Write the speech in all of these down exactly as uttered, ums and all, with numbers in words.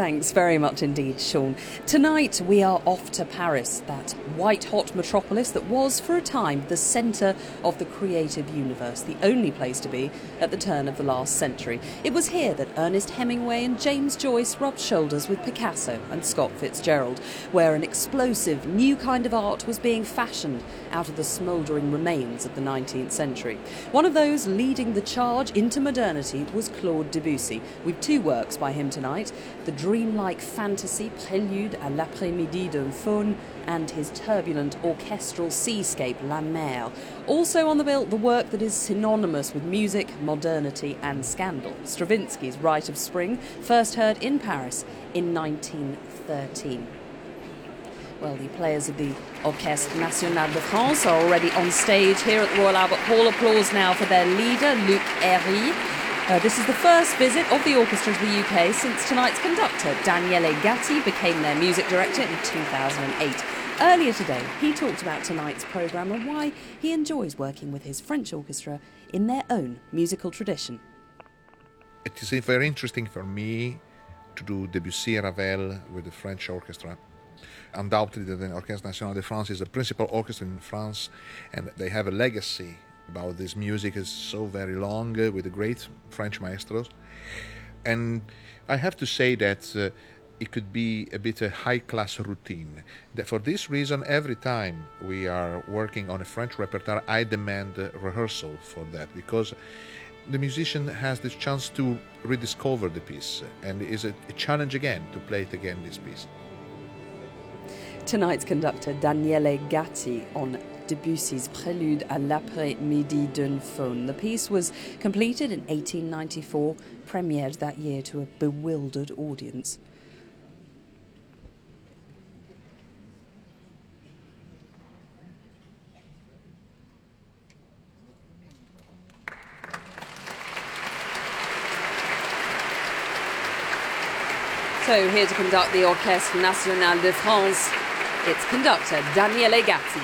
Thanks very much indeed, Sean. Tonight we are off to Paris, that white-hot metropolis that was, for a time, the centre of the creative universe, the only place to be at the turn of the last century. It was here that Ernest Hemingway and James Joyce rubbed shoulders with Picasso and Scott Fitzgerald, where an explosive new kind of art was being fashioned out of the smouldering remains of the nineteenth century. One of those leading the charge into modernity was Claude Debussy, with two works by him tonight: the dreamlike fantasy Prélude à l'après-midi d'un faune and his turbulent orchestral seascape La Mer. Also on the bill, the work that is synonymous with music, modernity and scandal, Stravinsky's Rite of Spring, first heard in Paris in nineteen thirteen. Well, the players of the Orchestre National de France are already on stage here at the Royal Albert Hall. Applause now for their leader, Luc Héry. Uh, this is the first visit of the orchestra to the U K since tonight's conductor, Daniele Gatti, became their music director in two thousand eight. Earlier today, he talked about tonight's programme and why he enjoys working with his French orchestra in their own musical tradition. It is very interesting for me to do Debussy Ravel with the French orchestra. Undoubtedly, the Orchestre National de France is the principal orchestra in France, and they have a legacy about this music is so very long uh, with the great French maestros. And I have to say that uh, it could be a bit a high-class routine. That for this reason, every time we are working on a French repertoire, I demand uh, rehearsal for that, because the musician has the chance to rediscover the piece, and it is a, a challenge again to play it again, this piece. Tonight's conductor, Daniele Gatti, on Debussy's Prélude à l'après-midi d'une faune. The piece was completed in eighteen ninety-four, premiered that year to a bewildered audience. So here to conduct the Orchestre National de France, its conductor, Daniele Gatti.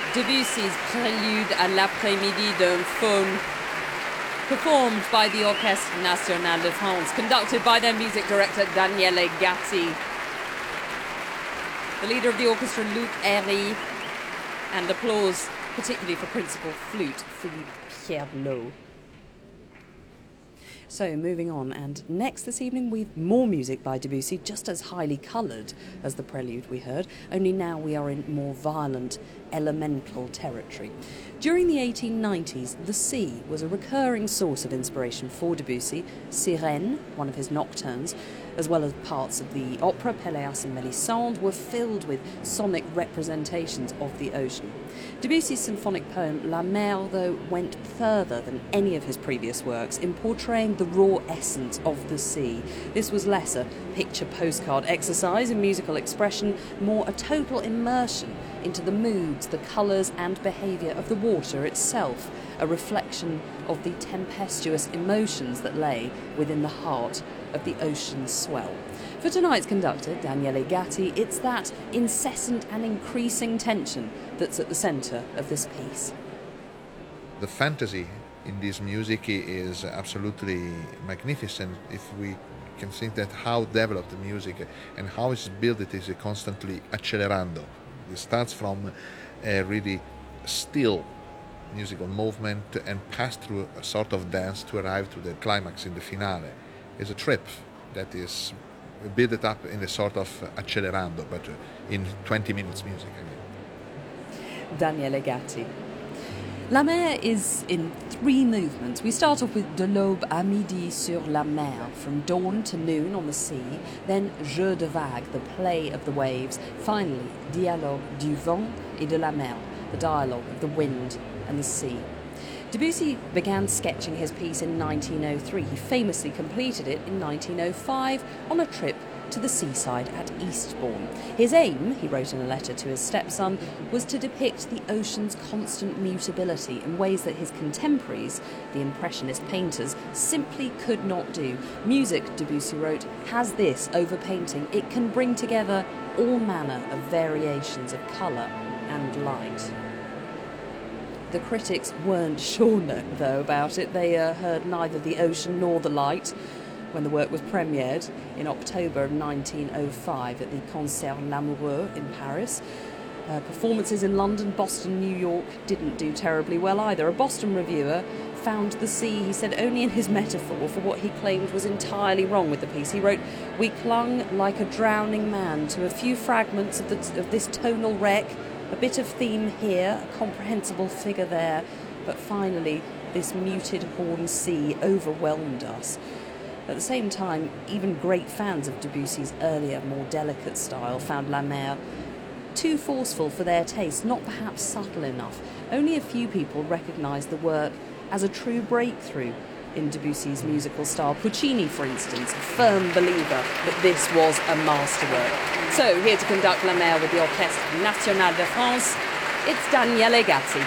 Debussy's Prélude à l'après-midi d'un faune, performed by the Orchestre National de France, conducted by their music director Daniele Gatti, the leader of the orchestra Luc Héry, and applause particularly for principal flute Philippe Pierlot. So, moving on, and next this evening we've more music by Debussy, just as highly coloured as the prelude we heard, only now we are in more violent, elemental territory. During the eighteen nineties, the sea was a recurring source of inspiration for Debussy. Sirène, one of his nocturnes, as well as parts of the opera Péléas and Mélisande, were filled with sonic representations of the ocean. Debussy's symphonic poem La Mer, though, went further than any of his previous works in portraying the raw essence of the sea. This was less a picture postcard exercise in musical expression, more a total immersion into the moods, the colours and behaviour of the water itself, a reflection of the tempestuous emotions that lay within the heart of the ocean's swell. For tonight's conductor, Daniele Gatti, it's that incessant and increasing tension that's at the centre of this piece. The fantasy in this music is absolutely magnificent. If we can think that how developed the music and how it's built, it is constantly accelerando. It starts from a really still musical movement and pass through a sort of dance to arrive to the climax in the finale. It's a trip that is built up in a sort of accelerando, but in twenty minutes music. I mean. Daniele Gatti. La Mer is in three movements. We start off with De l'aube à midi sur la mer, from dawn to noon on the sea, then Jeu de vagues, the play of the waves, finally Dialogue du vent et de la mer, the dialogue of the wind and the sea. Debussy began sketching his piece in nineteen oh three. He famously completed it in nineteen oh five on a trip to the seaside at Eastbourne. His aim, he wrote in a letter to his stepson, was to depict the ocean's constant mutability in ways that his contemporaries, the Impressionist painters, simply could not do. Music, Debussy wrote, has this over painting. It can bring together all manner of variations of colour and light. The critics weren't sure, though, about it. They uh, heard neither the ocean nor the light when the work was premiered in October of nineteen oh five at the Concert L'Amoureux in Paris. Uh, performances in London, Boston, New York didn't do terribly well either. A Boston reviewer found the sea, he said, only in his metaphor for what he claimed was entirely wrong with the piece. He wrote, "We clung like a drowning man to a few fragments of, the, of this tonal wreck, a bit of theme here, a comprehensible figure there, but finally this muted horn sea overwhelmed us." At the same time, even great fans of Debussy's earlier, more delicate style found La Mer too forceful for their taste, not perhaps subtle enough. Only a few people recognised the work as a true breakthrough in Debussy's musical style. Puccini, for instance, a firm believer that this was a masterwork. So, here to conduct La Mer with the Orchestre National de France, it's Daniele Gatti.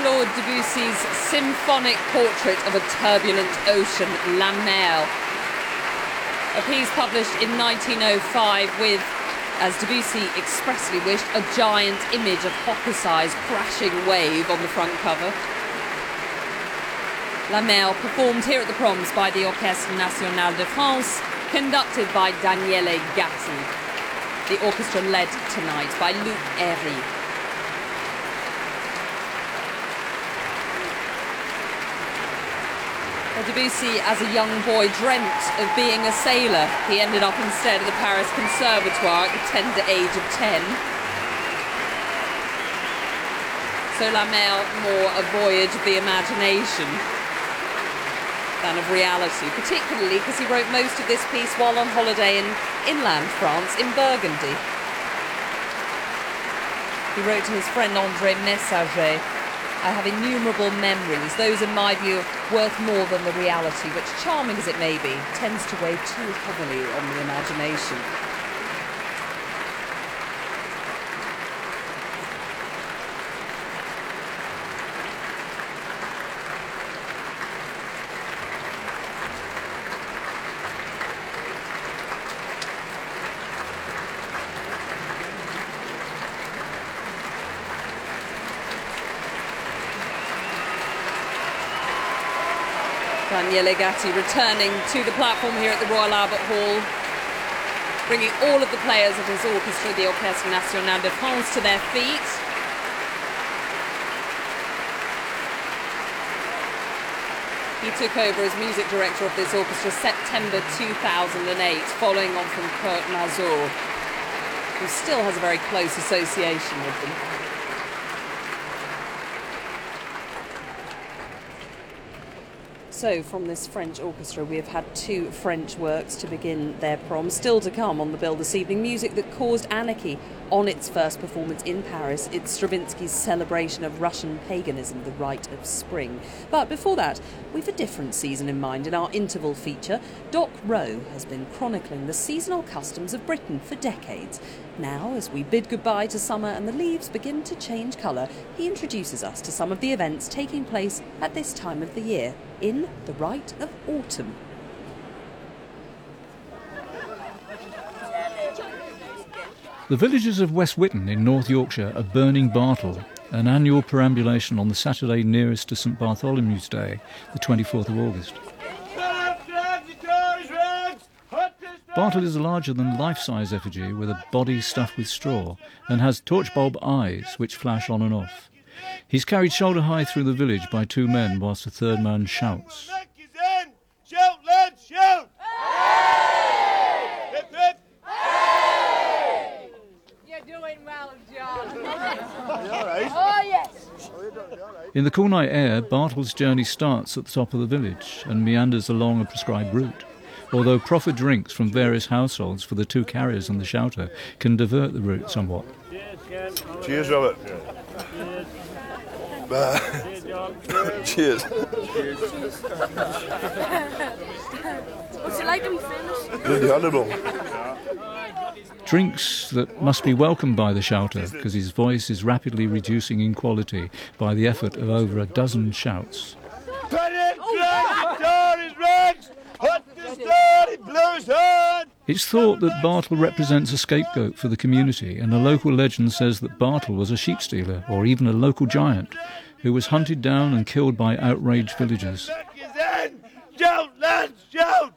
Claude Debussy's symphonic portrait of a turbulent ocean, La Mer. A piece published in nineteen oh five with, as Debussy expressly wished, a giant image of Hokusai's crashing wave on the front cover. La Mer, performed here at the Proms by the Orchestre National de France, conducted by Daniele Gatti. The orchestra led tonight by Luc Héry. Debussy, as a young boy, dreamt of being a sailor. He ended up instead at the Paris Conservatoire at the tender age of ten. So La Mer, more a voyage of the imagination than of reality, particularly because he wrote most of this piece while on holiday in inland France, in Burgundy. He wrote to his friend André Messager, "I have innumerable memories, those in my view worth more than the reality, which, charming as it may be, tends to weigh too heavily on the imagination." Daniele Gatti returning to the platform here at the Royal Albert Hall, bringing all of the players of his orchestra, the Orchestre National de France, to their feet. He took over as music director of this orchestra September two thousand eight, following on from Kurt Masur, who still has a very close association with them. So, from this French orchestra, we have had two French works to begin their prom. Still to come on the bill this evening, music that caused anarchy on its first performance in Paris. It's Stravinsky's celebration of Russian paganism, the Rite of Spring. But before that, we've a different season in mind. In our interval feature, Doc Rowe has been chronicling the seasonal customs of Britain for decades. Now, as we bid goodbye to summer and the leaves begin to change colour, he introduces us to some of the events taking place at this time of the year in the Rite of Autumn. The villagers of West Witton in North Yorkshire are burning Bartle, an annual perambulation on the Saturday nearest to St Bartholomew's Day, the twenty-fourth of August. Bartle is a larger-than-life-size effigy with a body stuffed with straw and has torchbulb eyes which flash on and off. He's carried shoulder-high through the village by two men whilst a third man shouts. Shout, lads, shout! You're doing well, John. Oh, yes. In the cool night air, Bartle's journey starts at the top of the village and meanders along a prescribed route, although proffered drinks from various households for the two carriers and the shouter can divert the route somewhat. Cheers, Robert. Cheers. What's it like, I'm famous? Really honourable. Drinks that must be welcomed by the shouter because his voice is rapidly reducing in quality by the effort of over a dozen shouts. It's thought that Bartle represents a scapegoat for the community, and a local legend says that Bartle was a sheep stealer or even a local giant who was hunted down and killed by outraged villagers. Shout, lads, shout!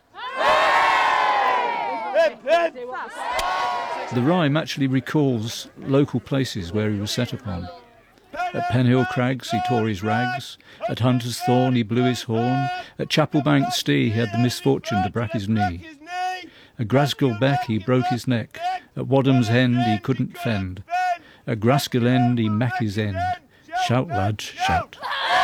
The rhyme actually recalls local places where he was set upon. At Penhill Crags he tore his rags, at Hunter's Thorn he blew his horn, at Chapelbank Stee he had the misfortune to break his knee. At Grasgill Beck he broke his neck, at Wadham's End he couldn't fend, at Graskill End he mack his end. Shout, lads, shout.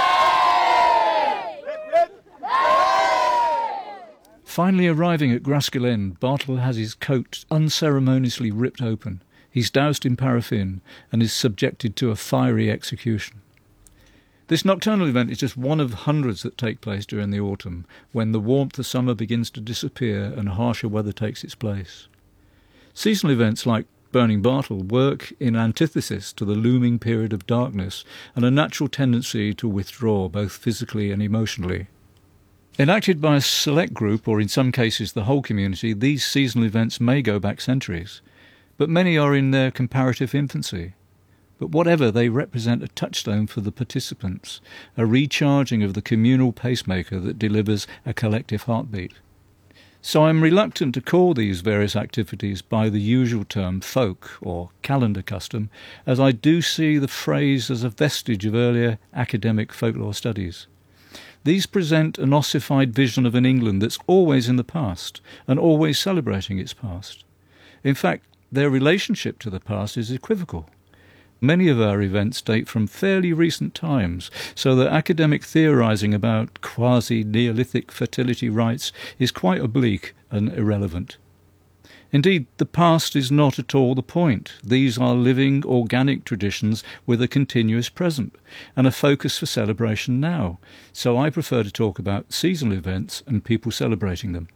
Finally arriving at Graskill End, Bartle has his coat unceremoniously ripped open. He's doused in paraffin and is subjected to a fiery execution. This nocturnal event is just one of hundreds that take place during the autumn, when the warmth of summer begins to disappear and harsher weather takes its place. Seasonal events like Burning Bartle work in antithesis to the looming period of darkness and a natural tendency to withdraw both physically and emotionally. Enacted by a select group, or in some cases the whole community, these seasonal events may go back centuries, but many are in their comparative infancy. But whatever, they represent a touchstone for the participants, a recharging of the communal pacemaker that delivers a collective heartbeat. So I'm reluctant to call these various activities by the usual term folk or calendar custom, as I do see the phrase as a vestige of earlier academic folklore studies. These present an ossified vision of an England that's always in the past and always celebrating its past. In fact, their relationship to the past is equivocal. Many of our events date from fairly recent times, so that academic theorising about quasi-Neolithic fertility rites is quite oblique and irrelevant. Indeed, the past is not at all the point. These are living, organic traditions with a continuous present and a focus for celebration now, so I prefer to talk about seasonal events and people celebrating them.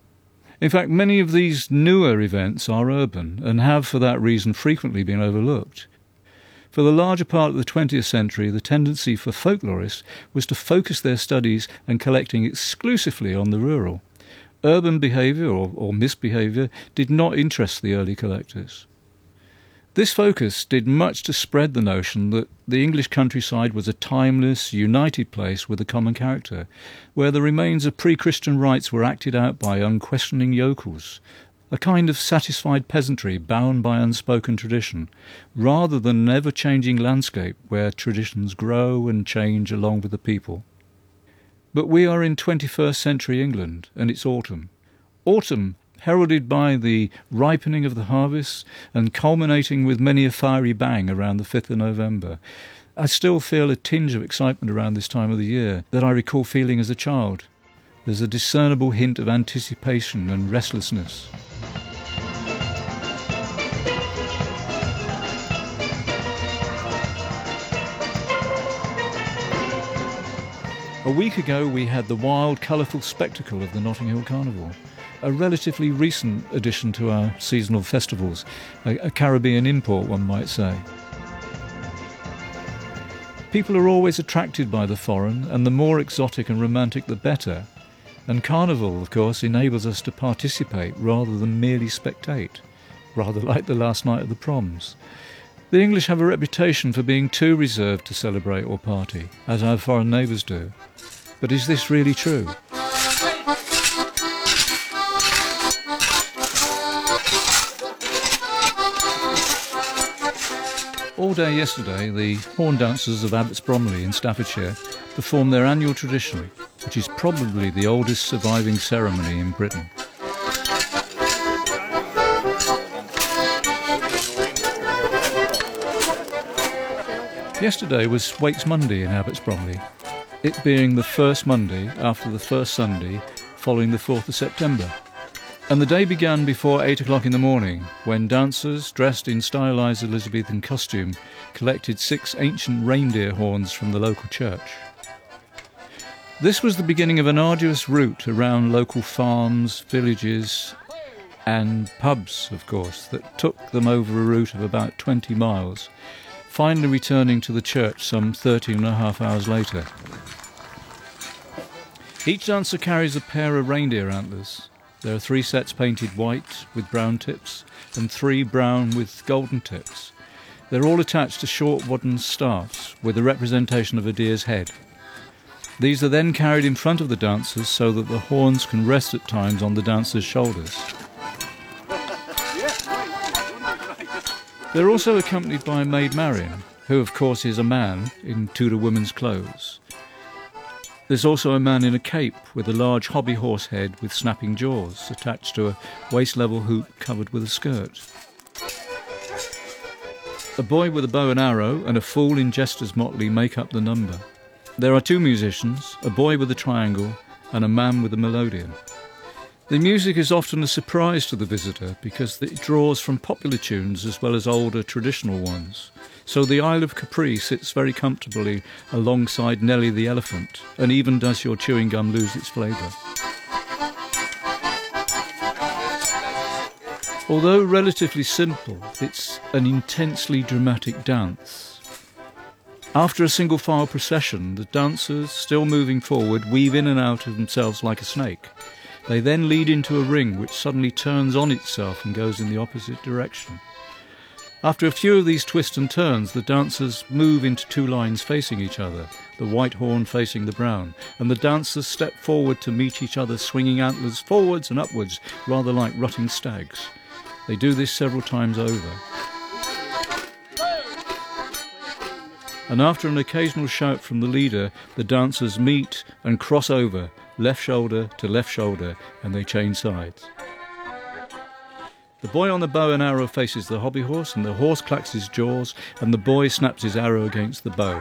In fact, many of these newer events are urban and have for that reason frequently been overlooked. For the larger part of the twentieth century, the tendency for folklorists was to focus their studies and collecting exclusively on the rural. Urban behaviour or, or misbehaviour did not interest the early collectors. This focus did much to spread the notion that the English countryside was a timeless, united place with a common character, where the remains of pre-Christian rites were acted out by unquestioning yokels, a kind of satisfied peasantry bound by unspoken tradition, rather than an ever-changing landscape where traditions grow and change along with the people. But we are in twenty-first century England, and it's autumn. Autumn, heralded by the ripening of the harvests and culminating with many a fiery bang around the fifth of November. I still feel a tinge of excitement around this time of the year that I recall feeling as a child. There's a discernible hint of anticipation and restlessness. A week ago we had the wild, colourful spectacle of the Notting Hill Carnival, a relatively recent addition to our seasonal festivals, a, a Caribbean import, one might say. People are always attracted by the foreign, and the more exotic and romantic the better. And Carnival, of course, enables us to participate rather than merely spectate, rather like the last night of the proms. The English have a reputation for being too reserved to celebrate or party, as our foreign neighbours do. But is this really true? All day yesterday, the horn dancers of Abbots Bromley in Staffordshire performed their annual tradition, which is probably the oldest surviving ceremony in Britain. Yesterday was Wakes Monday in Abbots Bromley, it being the first Monday after the first Sunday following the fourth of September. And the day began before eight o'clock in the morning, when dancers, dressed in stylised Elizabethan costume, collected six ancient reindeer horns from the local church. This was the beginning of an arduous route around local farms, villages, and pubs, of course, that took them over a route of about twenty miles, finally returning to the church some thirteen and a half hours later. Each dancer carries a pair of reindeer antlers. There are three sets painted white with brown tips and three brown with golden tips. They're all attached to short wooden staffs with a representation of a deer's head. These are then carried in front of the dancers so that the horns can rest at times on the dancers' shoulders. They're also accompanied by Maid Marian, who of course is a man in Tudor women's clothes. There's also a man in a cape with a large hobby horse head with snapping jaws attached to a waist-level hoop covered with a skirt. A boy with a bow and arrow and a fool in jester's motley make up the number. There are two musicians, a boy with a triangle and a man with a melodeon. The music is often a surprise to the visitor because it draws from popular tunes as well as older traditional ones. So the Isle of Capri sits very comfortably alongside Nellie the Elephant, and even does your chewing gum lose its flavour. Although relatively simple, it's an intensely dramatic dance. After a single file procession, the dancers, still moving forward, weave in and out of themselves like a snake. They then lead into a ring which suddenly turns on itself and goes in the opposite direction. After a few of these twists and turns, the dancers move into two lines facing each other, the white horn facing the brown, and the dancers step forward to meet each other, swinging antlers forwards and upwards, rather like rutting stags. They do this several times over. And after an occasional shout from the leader, the dancers meet and cross over, left shoulder to left shoulder, and they change sides. The boy on the bow and arrow faces the hobby horse, and the horse clacks his jaws, and the boy snaps his arrow against the bow.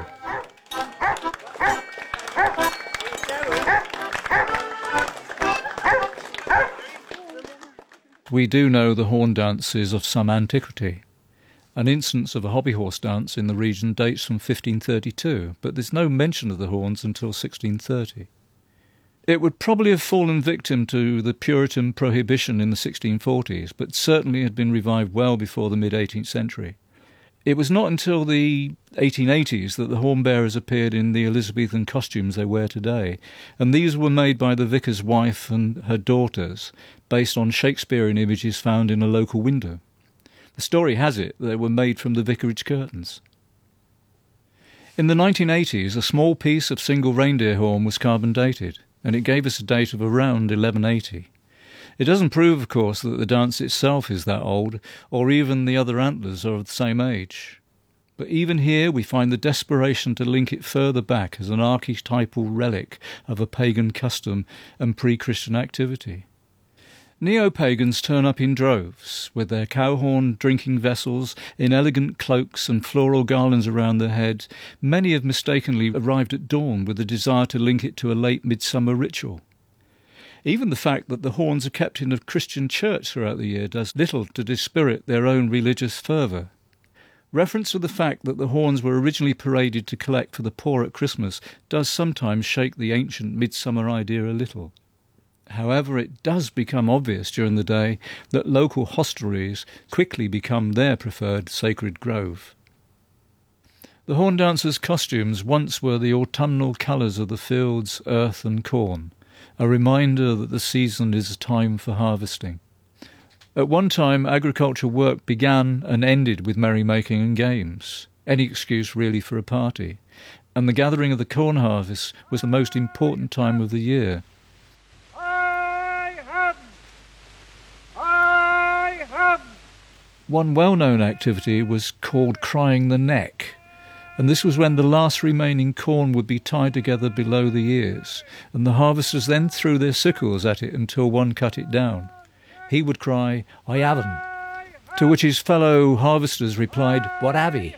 We do know the horn dance is of some antiquity. An instance of a hobby horse dance in the region dates from fifteen thirty-two, but there's no mention of the horns until sixteen thirty. It would probably have fallen victim to the Puritan prohibition in the sixteen forties, but certainly had been revived well before the mid-eighteenth century. It was not until the eighteen eighties that the horn bearers appeared in the Elizabethan costumes they wear today, and these were made by the vicar's wife and her daughters, based on Shakespearean images found in a local window. The story has it they were made from the vicarage curtains. In the nineteen eighties, a small piece of single reindeer horn was carbon dated, and it gave us a date of around eleven eighty. It doesn't prove, of course, that the dance itself is that old, or even the other antlers are of the same age. But even here we find the desperation to link it further back as an archetypal relic of a pagan custom and pre-Christian activity. Neo-pagans turn up in droves, with their cow-horn drinking vessels, in elegant cloaks and floral garlands around their heads. Many have mistakenly arrived at dawn with a desire to link it to a late midsummer ritual. Even the fact that the horns are kept in a Christian church throughout the year does little to dispirit their own religious fervour. Reference to the fact that the horns were originally paraded to collect for the poor at Christmas does sometimes shake the ancient midsummer idea a little. However, it does become obvious during the day that local hostelries quickly become their preferred sacred grove. The horn dancers' costumes once were the autumnal colours of the fields, earth and corn, a reminder that the season is a time for harvesting. At one time, agricultural work began and ended with merrymaking and games, any excuse really for a party, and the gathering of the corn harvest was the most important time of the year. One well-known activity was called crying the neck, and this was when the last remaining corn would be tied together below the ears, and the harvesters then threw their sickles at it until one cut it down. He would cry, "I haven't," to which his fellow harvesters replied, "What have he?"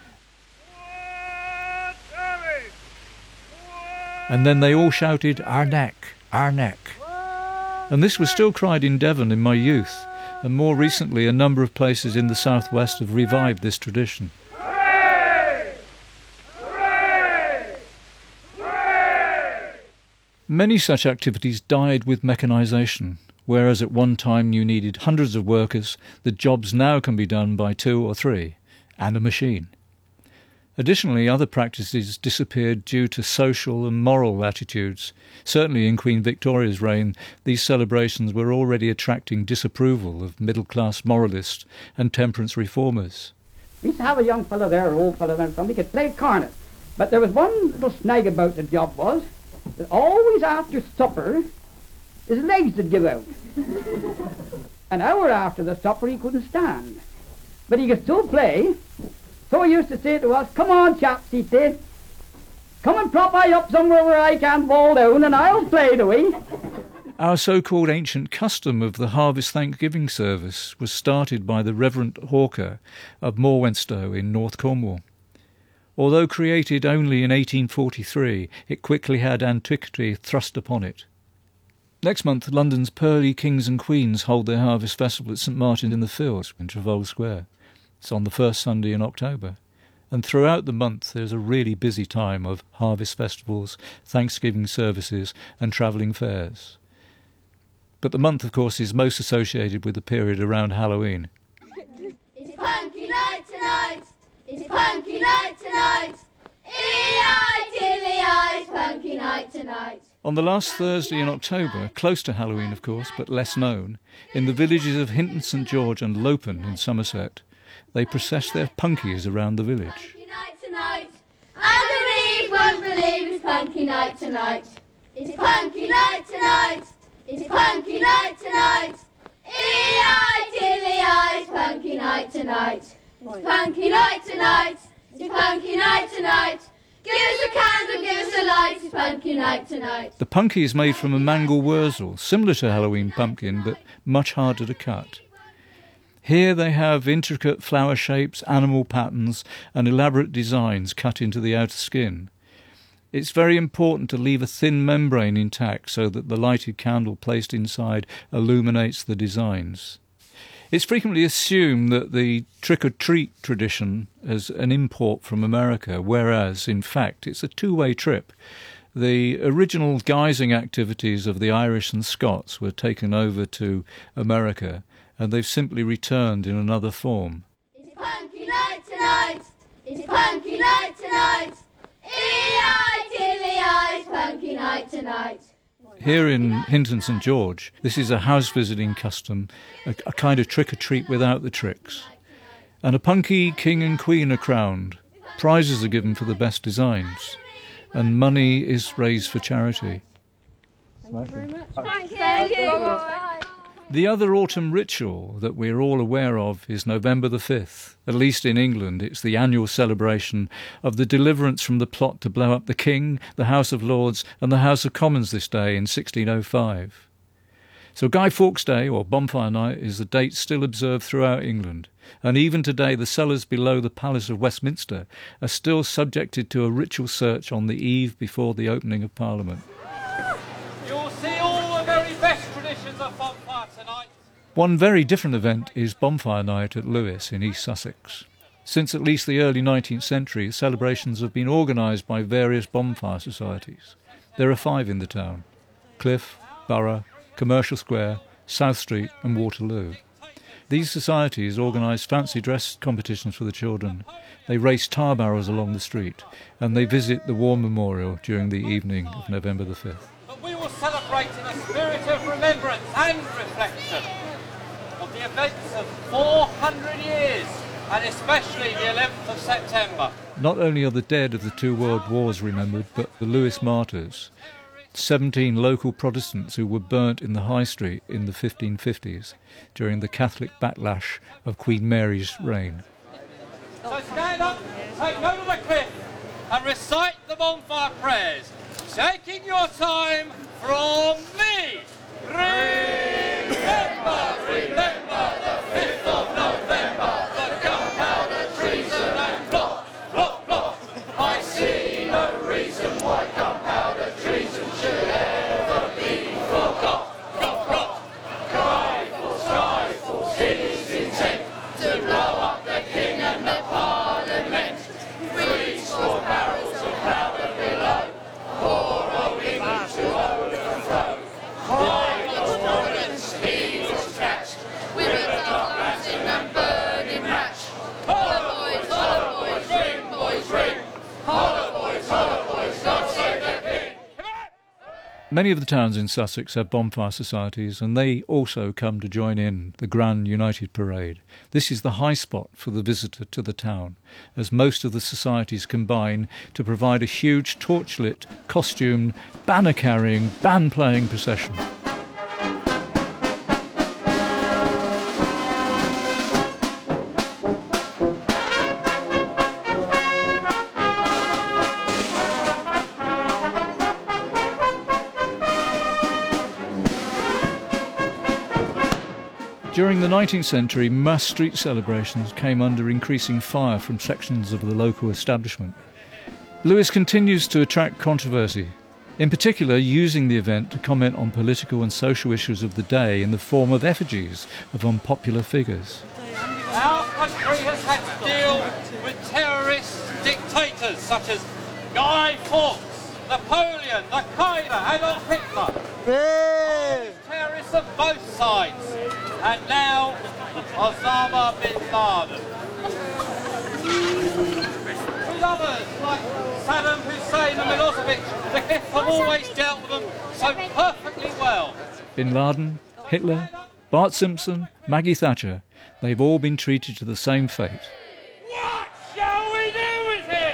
And then they all shouted, "Our neck, our neck." And this was still cried in Devon in my youth, and more recently a number of places in the southwest have revived this tradition. Hooray! Hooray! Hooray! Many such activities died with mechanisation, whereas at one time you needed hundreds of workers, the jobs now can be done by two or three, and a machine. Additionally, other practices disappeared due to social and moral attitudes. Certainly in Queen Victoria's reign, these celebrations were already attracting disapproval of middle-class moralists and temperance reformers. We used to have a young fellow there, an old fellow there, and he could play cornet. But there was one little snag about the job was that always after supper, his legs would give out. An hour after the supper, he couldn't stand. But he could still play. So he used to say to us, "Come on, chaps," he said. "Come and prop I up somewhere where I can't fall down, and I'll play to we." Our so-called ancient custom of the Harvest Thanksgiving service was started by the Reverend Hawker of Morwenstow in North Cornwall. Although created only in eighteen forty-three, it quickly had antiquity thrust upon it. Next month, London's pearly kings and queens hold their harvest festival at St Martin in the Fields in Trafalgar Square. It's on the first Sunday in October. And throughout the month there's a really busy time of harvest festivals, Thanksgiving services and travelling fairs. But the month, of course, is most associated with the period around Halloween. It's punky night tonight. It's punky night tonight. E I dilly I, it's punky night tonight. On the last Thursday in October, close to Halloween, of course, but less known, in the villages of Hinton St George and Lopen in Somerset, they process their punkies around the village. Punky night tonight. Underneath won't believe it's punky night tonight. It's punky night tonight. It's punky night tonight. E I dilly I, it's punky night tonight. It's punky night tonight. It's punky night tonight. Give us a candle, give us a light. It's punky night tonight. The punky is made from a mangel wurzel, similar to Halloween pumpkin, but much harder to cut. Here they have intricate flower shapes, animal patterns, and elaborate designs cut into the outer skin. It's very important to leave a thin membrane intact so that the lighted candle placed inside illuminates the designs. It's frequently assumed that the trick-or-treat tradition is an import from America, whereas, in fact, it's a two-way trip. The original guising activities of the Irish and Scots were taken over to America, and they've simply returned in another form. It's punky night tonight. It's punky night tonight. E I dilly I, it's punky night tonight. Here in Hinton St George, this is a house-visiting custom, a, a kind of trick-or-treat without the tricks. And a punky king and queen are crowned. Prizes are given for the best designs. And money is raised for charity. Thank you very much. Thank you. The other autumn ritual that we're all aware of is November the fifth. At least in England, it's the annual celebration of the deliverance from the plot to blow up the King, the House of Lords and the House of Commons this day in sixteen oh five. So Guy Fawkes Day, or Bonfire Night, is a date still observed throughout England. And even today, the cellars below the Palace of Westminster are still subjected to a ritual search on the eve before the opening of Parliament. You'll see all the very best traditions of Bonfire tonight. One very different event is Bonfire Night at Lewes in East Sussex. Since at least the early nineteenth century, celebrations have been organised by various bonfire societies. There are five in the town: Cliff, Borough, Commercial Square, South Street and Waterloo. These societies organise fancy dress competitions for the children. They race tar barrels along the street, and they visit the War Memorial during the evening of November the fifth. But we will celebrate in a spirit of remembrance and reflection of the events of four hundred years, and especially the eleventh of September. Not only are the dead of the two world wars remembered, but the Lewes martyrs, seventeen local Protestants who were burnt in the High Street in the fifteen fifties during the Catholic backlash of Queen Mary's reign. So stand up, take note of the cliff and recite the bonfire prayers, taking your time from me. Remember, remember the fifth of November, the gunpowder treason and plot, plot, plot. I see no reason why gunpowder treason should ever be forgot. Plot, plot. Skyfall, Skyfall's his intent to blow up the king and the parliament. Three score barrels of powder below, poor old England to overthrow. By the Providence he was catched with a dark lantern and burning match. Holla boys, holla boys, ring boys, ring. Holla boys, holla boys, God save the king. Many of the towns in Sussex have bonfire societies, and they also come to join in the Grand United Parade. This is the high spot for the visitor to the town, as most of the societies combine to provide a huge torchlit, costumed, banner-carrying, band-playing procession. During the nineteenth century, mass street celebrations came under increasing fire from sections of the local establishment. Lewes continues to attract controversy, in particular using the event to comment on political and social issues of the day in the form of effigies of unpopular figures. Our country has had to deal with terrorist dictators such as Guy Fawkes, Napoleon, Al-Qaeda, Adolf Hitler. All these terrorist attacks of both sides. And now, Osama bin Laden. With others like Saddam Hussein and Milosevic, the Cliff have always dealt with them so perfectly well. Bin Laden, Hitler, Bart Simpson, Maggie Thatcher, they've all been treated to the same fate. What shall we do with it?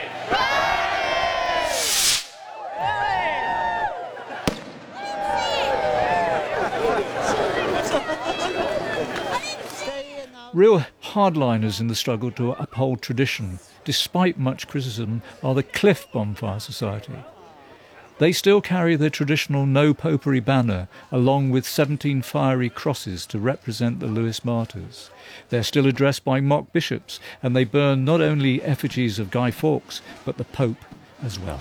Real hardliners in the struggle to uphold tradition, despite much criticism, are the Cliff Bonfire Society. They still carry their traditional No Popery banner, along with seventeen fiery crosses to represent the Lewis martyrs. They're still addressed by mock bishops, and they burn not only effigies of Guy Fawkes, but the Pope as well.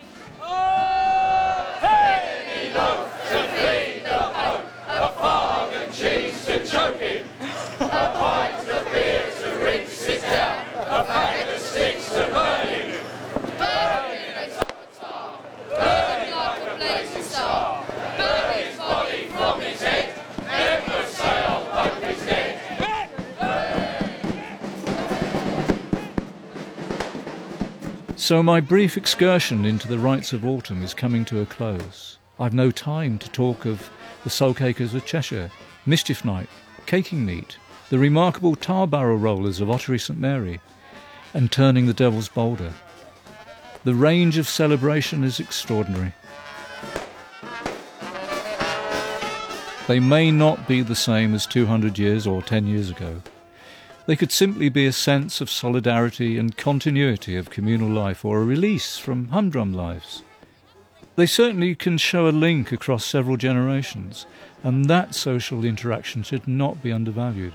So my brief excursion into the rites of autumn is coming to a close. I've no time to talk of the Soulcakers of Cheshire, Mischief Night, Caking Meet, the remarkable tar barrel rollers of Ottery St Mary, and Turning the Devil's Boulder. The range of celebration is extraordinary. They may not be the same as two hundred years or ten years ago. They could simply be a sense of solidarity and continuity of communal life, or a release from humdrum lives. They certainly can show a link across several generations, and that social interaction should not be undervalued.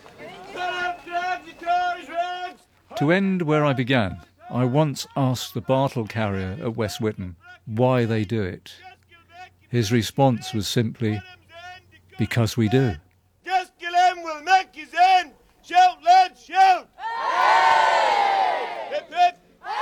To end where I began, I once asked the Bartle carrier at West Whitton why they do it. His response was simply, because we do. Gaskelem will make his end. Shout, lads, shout! Hip, hip!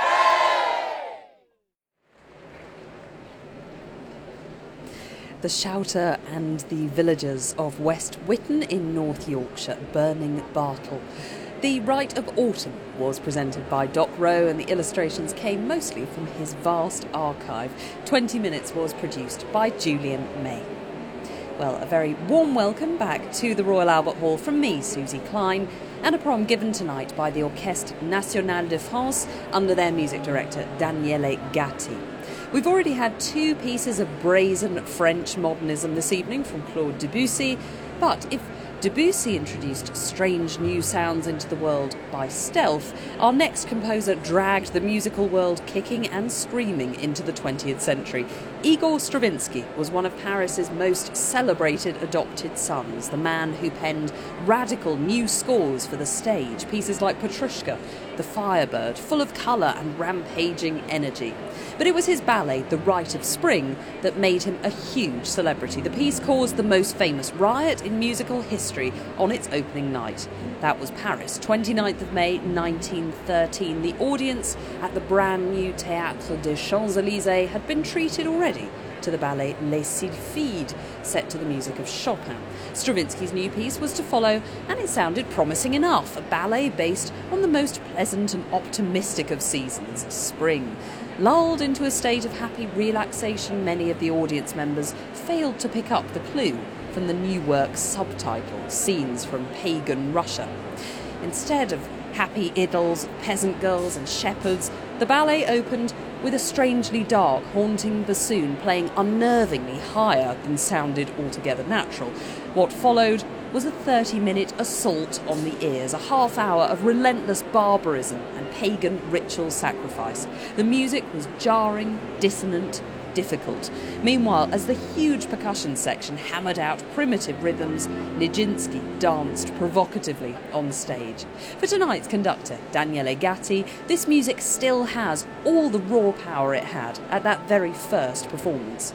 The shouter and the villagers of West Whitton in North Yorkshire burning Bartle. The Rite of Autumn was presented by Doc Rowe, and the illustrations came mostly from his vast archive. Twenty Minutes was produced by Julian May. Well, a very warm welcome back to the Royal Albert Hall from me, Susie Klein, and a prom given tonight by the Orchestre Nationale de France under their music director Daniele Gatti. We've already had two pieces of brazen French modernism this evening from Claude Debussy, but if Debussy introduced strange new sounds into the world by stealth, our next composer dragged the musical world kicking and screaming into the twentieth century. Igor Stravinsky was one of Paris's most celebrated adopted sons, the man who penned radical new scores for the stage, pieces like Petrushka, The Firebird, full of colour and rampaging energy. But it was his ballet, The Rite of Spring, that made him a huge celebrity. The piece caused the most famous riot in musical history on its opening night. That was Paris, twenty-ninth of May nineteen thirteen. The audience at the brand new Théâtre des Champs-Élysées had been treated already to the ballet Les Sylphides, set to the music of Chopin. Stravinsky's new piece was to follow, and it sounded promising enough, a ballet based on the most pleasant and optimistic of seasons, spring. Lulled into a state of happy relaxation, many of the audience members failed to pick up the clue from the new work's subtitle, Scenes from Pagan Russia. Instead of happy idyls, peasant girls and shepherds, the ballet opened with a strangely dark, haunting bassoon playing unnervingly higher than sounded altogether natural. What followed was a thirty-minute assault on the ears, a half hour of relentless barbarism and pagan ritual sacrifice. The music was jarring, dissonant, difficult. Meanwhile, as the huge percussion section hammered out primitive rhythms, Nijinsky danced provocatively on stage. For tonight's conductor, Daniele Gatti, this music still has all the raw power it had at that very first performance.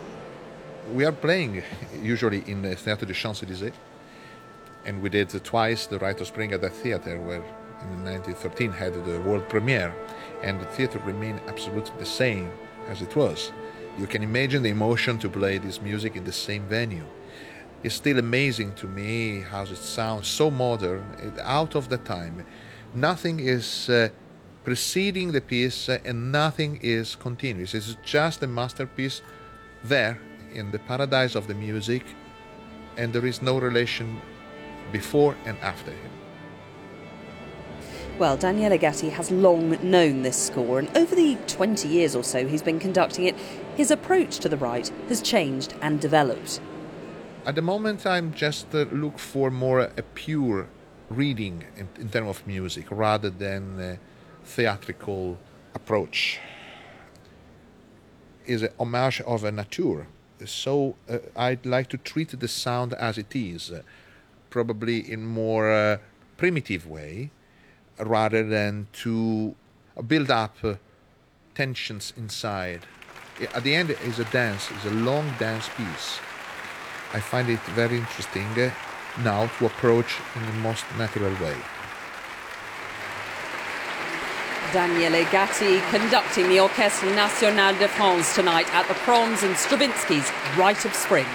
We are playing usually in the Théâtre des Champs-Élysées, and we did twice the Rite of Spring at that theatre, where in nineteen thirteen had the world premiere, and the theatre remained absolutely the same as it was. You can imagine the emotion to play this music in the same venue. It's still amazing to me how it sounds so modern, it- out of the time. Nothing is uh, preceding the piece uh, and nothing is continuous. It's just a masterpiece there in the paradise of the music, and there is no relation before and after him. Well, Daniele Gatti has long known this score, and over the twenty years or so he's been conducting it, his approach to the Rite has changed and developed. At the moment, I'm just uh, look for more a pure reading in, in terms of music rather than a theatrical approach. Is a homage of a nature. So uh, I'd like to treat the sound as it is, uh, probably in more uh, primitive way, rather than to build up uh, tensions inside. At the end, it's a dance, it's a long dance piece. I find it very interesting uh, now to approach in the most natural way. Daniele Gatti conducting the Orchestre Nationale de France tonight at the Proms and Stravinsky's Rite of Spring.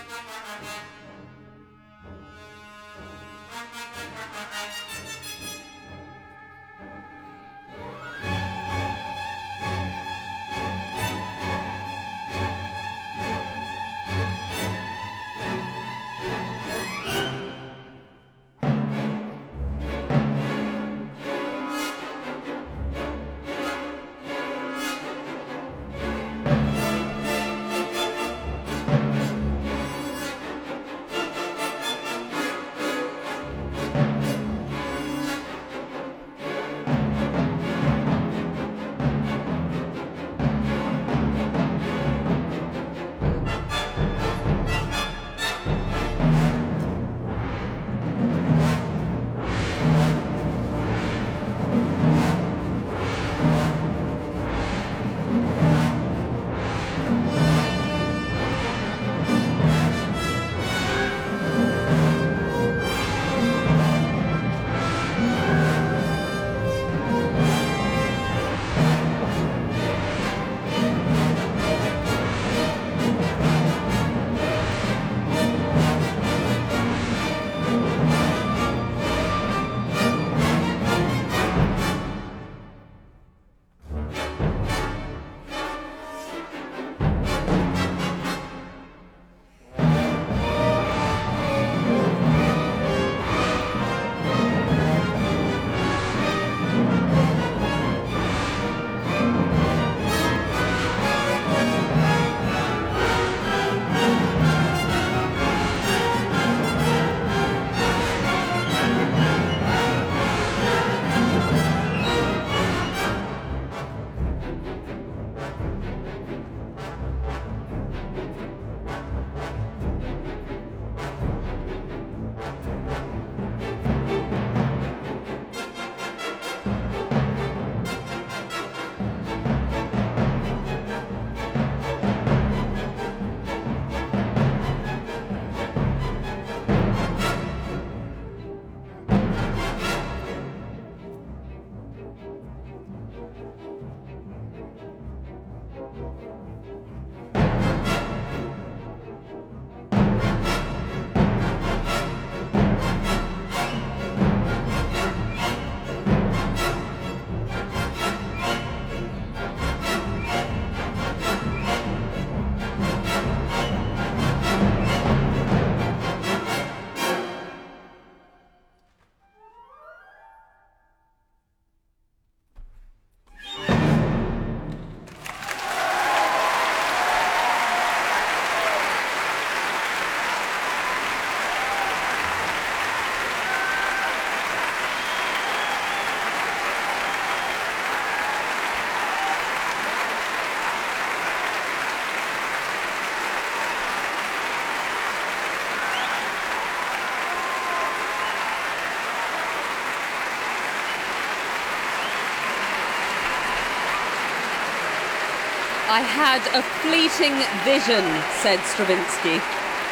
I had a fleeting vision, said Stravinsky.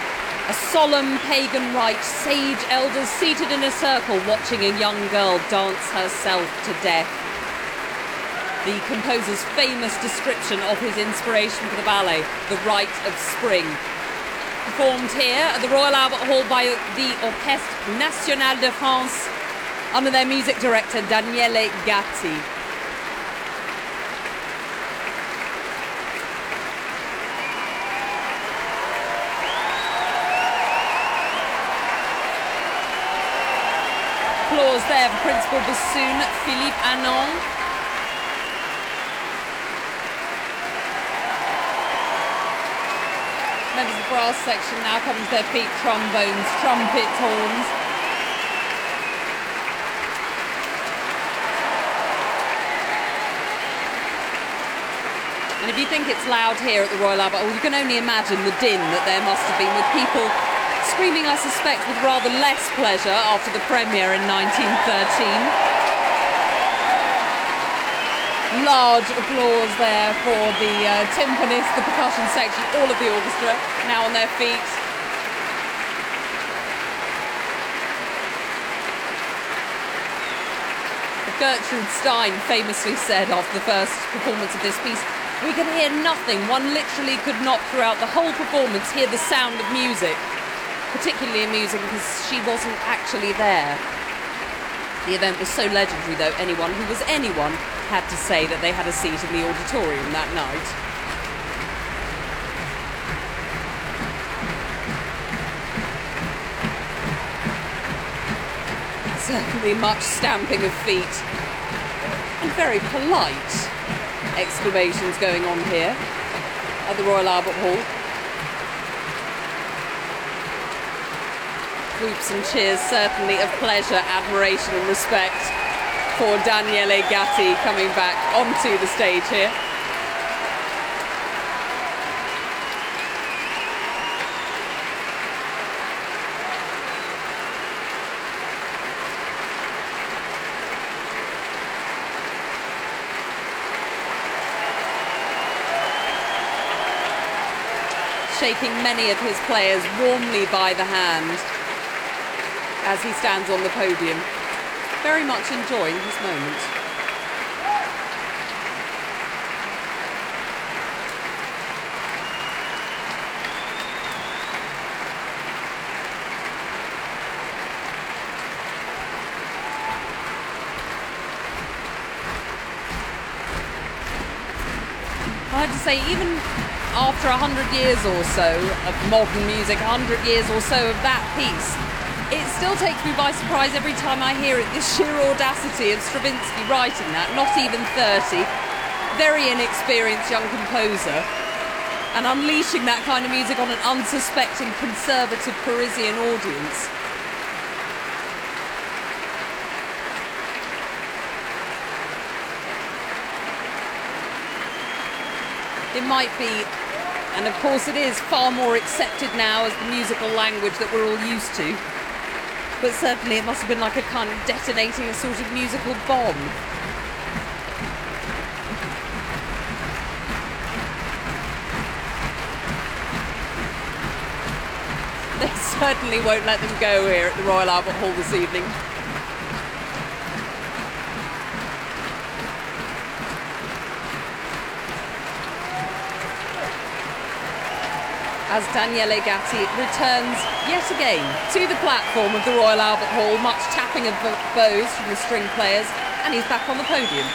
A solemn pagan rite, sage elders seated in a circle watching a young girl dance herself to death. The composer's famous description of his inspiration for the ballet, The Rite of Spring. Performed here at the Royal Albert Hall by the Orchestre National de France under their music director Daniele Gatti. Applause there for Principal Bassoon Philippe Anon. Members of the brass section now coming to their feet, trombones, trumpets, horns. And if you think it's loud here at the Royal Albert Hall, you can only imagine the din that there must have been with people screaming, I suspect, with rather less pleasure after the premiere in nineteen thirteen. Large applause there for the uh, timpanist, the percussion section, all of the orchestra now on their feet. Gertrude Stein famously said after the first performance of this piece, We could hear nothing. One literally could not, throughout the whole performance, hear the sound of music. Particularly amusing because she wasn't actually there. The event was so legendary, though, anyone who was anyone had to say that they had a seat in the auditorium that night. Certainly much stamping of feet and very polite exclamations going on here at the Royal Albert Hall. Whoops and cheers, certainly of pleasure, admiration and respect for Daniele Gatti coming back onto the stage here. Shaking many of his players warmly by the hand as he stands on the podium, very much enjoying his moment. I have to say, even after a hundred years or so of modern music, a hundred years or so of that piece, it still takes me by surprise every time I hear it, this sheer audacity of Stravinsky writing that, not even thirty, very inexperienced young composer, and unleashing that kind of music on an unsuspecting, conservative Parisian audience. It might be, and of course it is, far more accepted now as the musical language that we're all used to. But certainly it must have been like a kind of detonating a sort of musical bomb. They certainly won't let them go here at the Royal Albert Hall this evening. As Daniele Gatti returns yet again to the platform of the Royal Albert Hall, much tapping of bows from the string players, and he's back on the podium.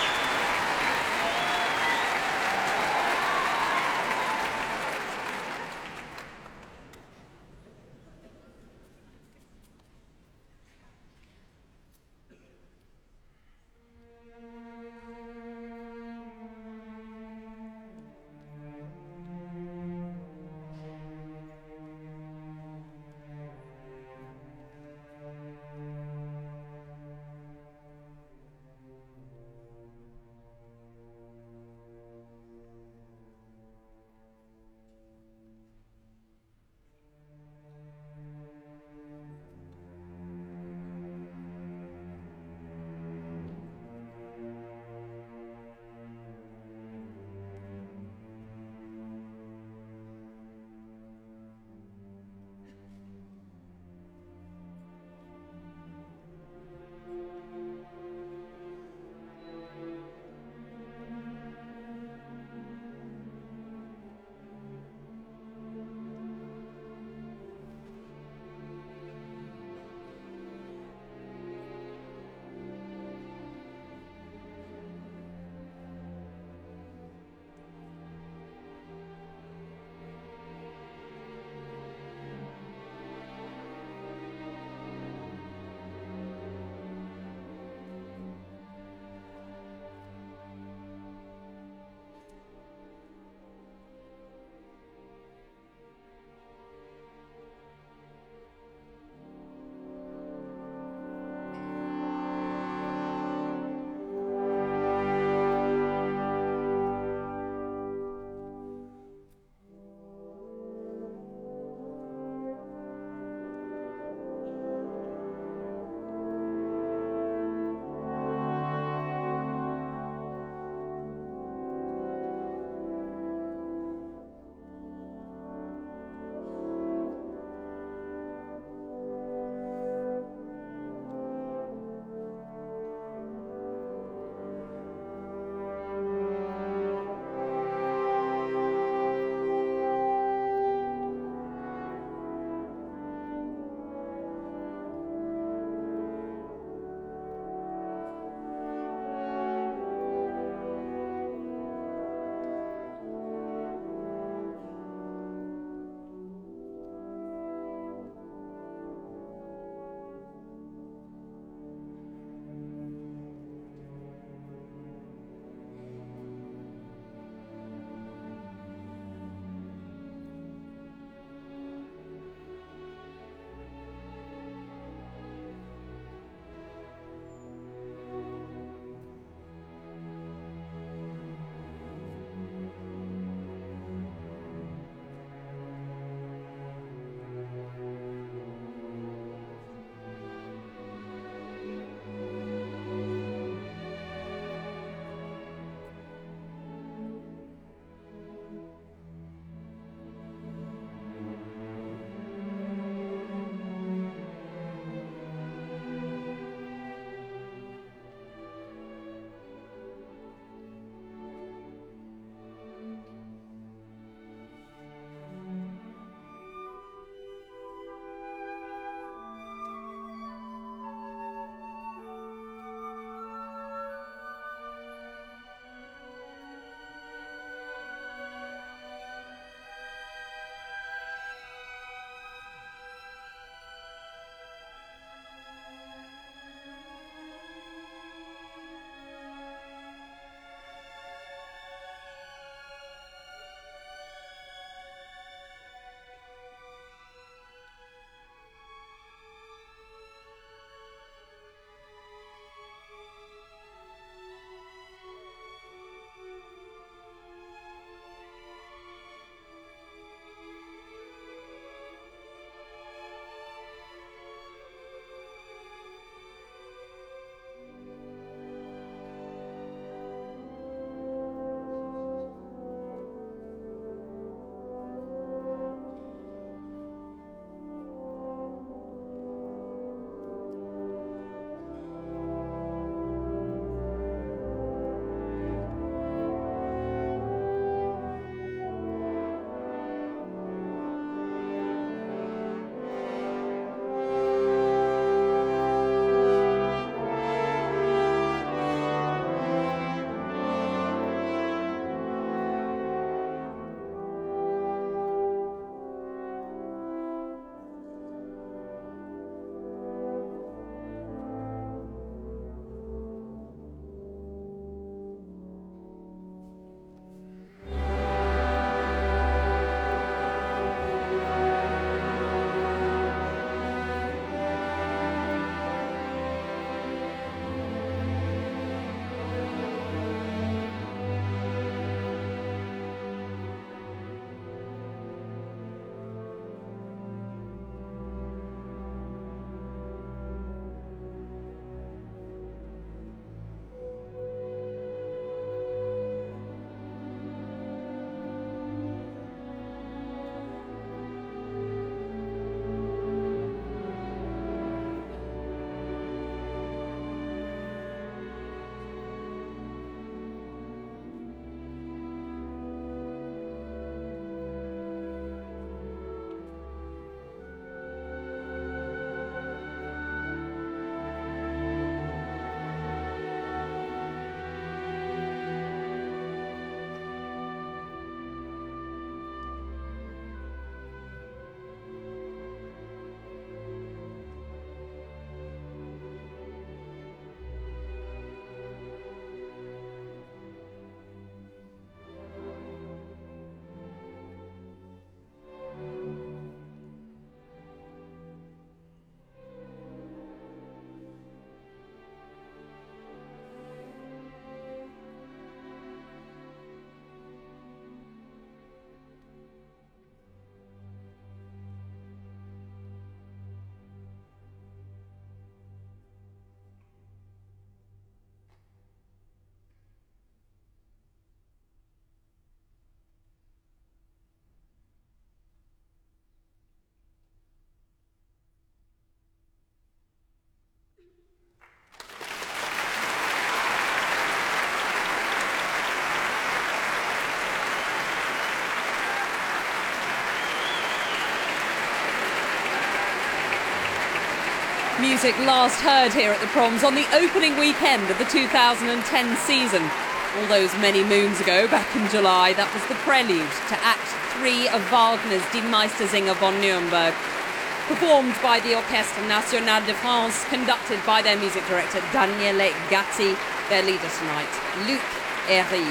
Music last heard here at the Proms on the opening weekend of the two thousand ten season. All those many moons ago, back in July, that was the prelude to Act three of Wagner's Die Meistersinger von Nuremberg, performed by the Orchestre National de France, conducted by their music director Daniele Gatti, their leader tonight, Luc Héry.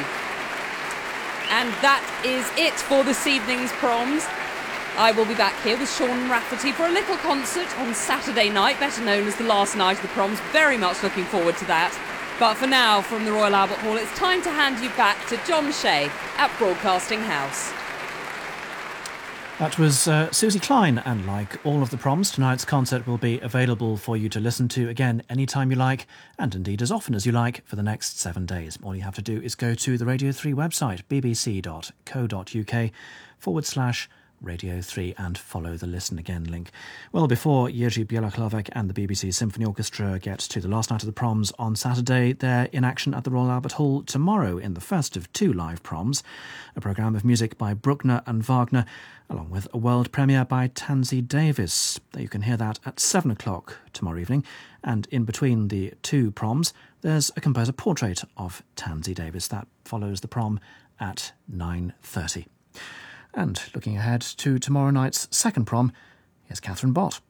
And that is it for this evening's Proms. I will be back here with Sean Rafferty for a little concert on Saturday night, better known as the last night of the Proms. Very much looking forward to that. But for now, from the Royal Albert Hall, it's time to hand you back to John Shea at Broadcasting House. That was uh, Susie Klein, and like all of the Proms, tonight's concert will be available for you to listen to again anytime you like, and indeed as often as you like, for the next seven days. All you have to do is go to the Radio three website, bbc.co.uk forward slash Radio three, and follow the Listen Again link. Well, before Jerzy Bielak-Hlawek and the B B C Symphony Orchestra get to the last night of the Proms on Saturday, they're in action at the Royal Albert Hall tomorrow in the first of two live Proms, a programme of music by Bruckner and Wagner, along with a world premiere by Tansy Davis. You can hear that at seven o'clock tomorrow evening, and in between the two Proms, there's a composer portrait of Tansy Davis. That follows the Prom at nine thirty. And looking ahead to tomorrow night's second Prom, here's Catherine Bott.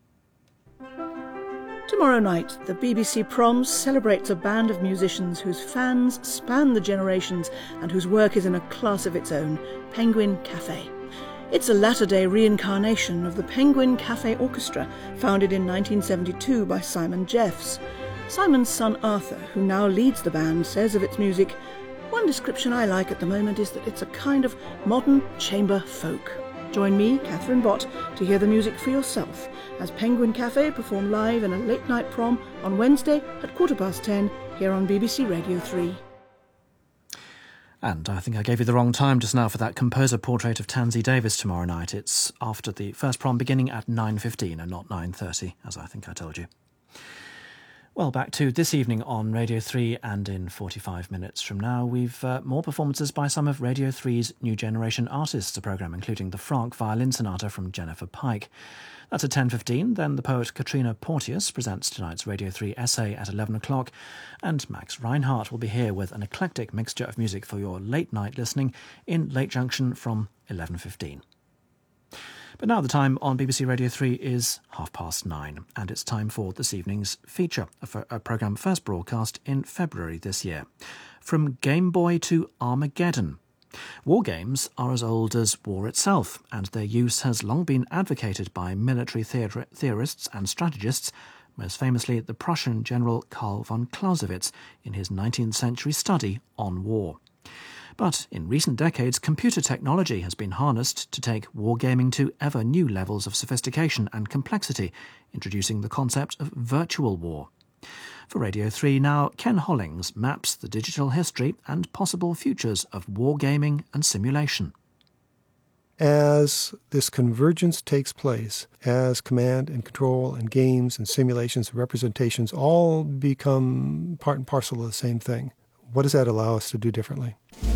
Tomorrow night, the B B C Proms celebrates a band of musicians whose fans span the generations and whose work is in a class of its own, Penguin Cafe. It's a latter-day reincarnation of the Penguin Cafe Orchestra, founded in nineteen seventy-two by Simon Jeffs. Simon's son Arthur, who now leads the band, says of its music, "One description I like at the moment is that it's a kind of modern chamber folk." Join me, Catherine Bott, to hear the music for yourself as Penguin Cafe perform live in a late-night Prom on Wednesday at quarter past ten here on B B C Radio three. And I think I gave you the wrong time just now for that composer portrait of Tansy Davis tomorrow night. It's after the first Prom, beginning at nine fifteen and not nine thirty, as I think I told you. Well, back to this evening on Radio three, and in forty-five minutes from now, we've uh, more performances by some of Radio three's New Generation Artists, a programme including the Franck Violin Sonata from Jennifer Pike. That's at ten fifteen. Then the poet Katrina Porteous presents tonight's Radio three essay at eleven o'clock, and Max Reinhardt will be here with an eclectic mixture of music for your late-night listening in Late Junction from eleven fifteen. But now the time on B B C Radio three is half past nine, and it's time for this evening's feature, a, a programme first broadcast in February this year. From Game Boy to Armageddon. War games are as old as war itself, and their use has long been advocated by military theor- theorists and strategists, most famously the Prussian General Karl von Clausewitz in his nineteenth century study on war. But in recent decades, computer technology has been harnessed to take wargaming to ever new levels of sophistication and complexity, introducing the concept of virtual war. For Radio three now, Ken Hollings maps the digital history and possible futures of wargaming and simulation. As this convergence takes place, as command and control and games and simulations and representations all become part and parcel of the same thing, what does that allow us to do differently?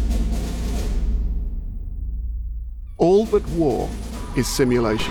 All but war is simulation.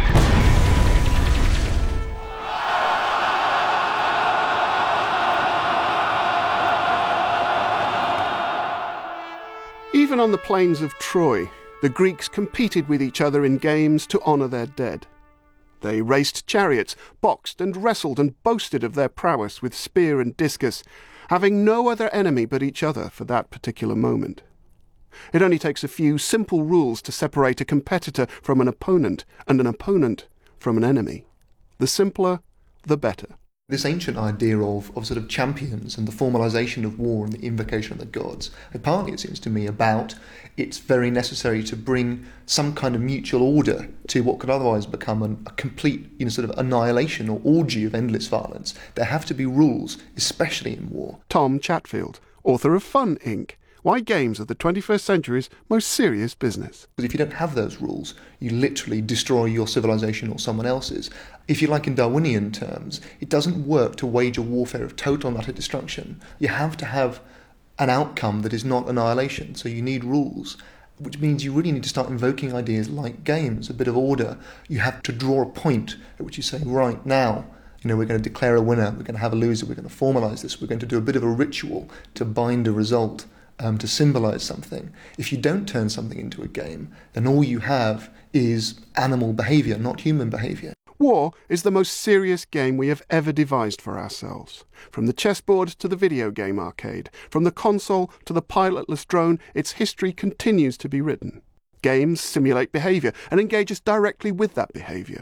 Even on the plains of Troy, the Greeks competed with each other in games to honour their dead. They raced chariots, boxed and wrestled and boasted of their prowess with spear and discus, having no other enemy but each other for that particular moment. It only takes a few simple rules to separate a competitor from an opponent and an opponent from an enemy. The simpler, the better. This ancient idea of, of sort of champions and the formalisation of war and the invocation of the gods, partly it seems to me about it's very necessary to bring some kind of mutual order to what could otherwise become an, a complete, you know, sort of annihilation or orgy of endless violence. There have to be rules, especially in war. Tom Chatfield, author of Fun, Incorporated. Why games are the twenty-first century's most serious business. Because if you don't have those rules, you literally destroy your civilization or someone else's. If you like in Darwinian terms, it doesn't work to wage a warfare of total and utter destruction. You have to have an outcome that is not annihilation, so you need rules, which means you really need to start invoking ideas like games, a bit of order. You have to draw a point at which you say, right now, You know, we're going to declare a winner, we're going to have a loser, we're going to formalise this, we're going to do a bit of a ritual to bind a result, um, to symbolise something. If you don't turn something into a game, then all you have is animal behaviour, not human behaviour. War is the most serious game we have ever devised for ourselves. From the chessboard to the video game arcade, from the console to the pilotless drone, its history continues to be written. Games simulate behaviour and engage us directly with that behaviour.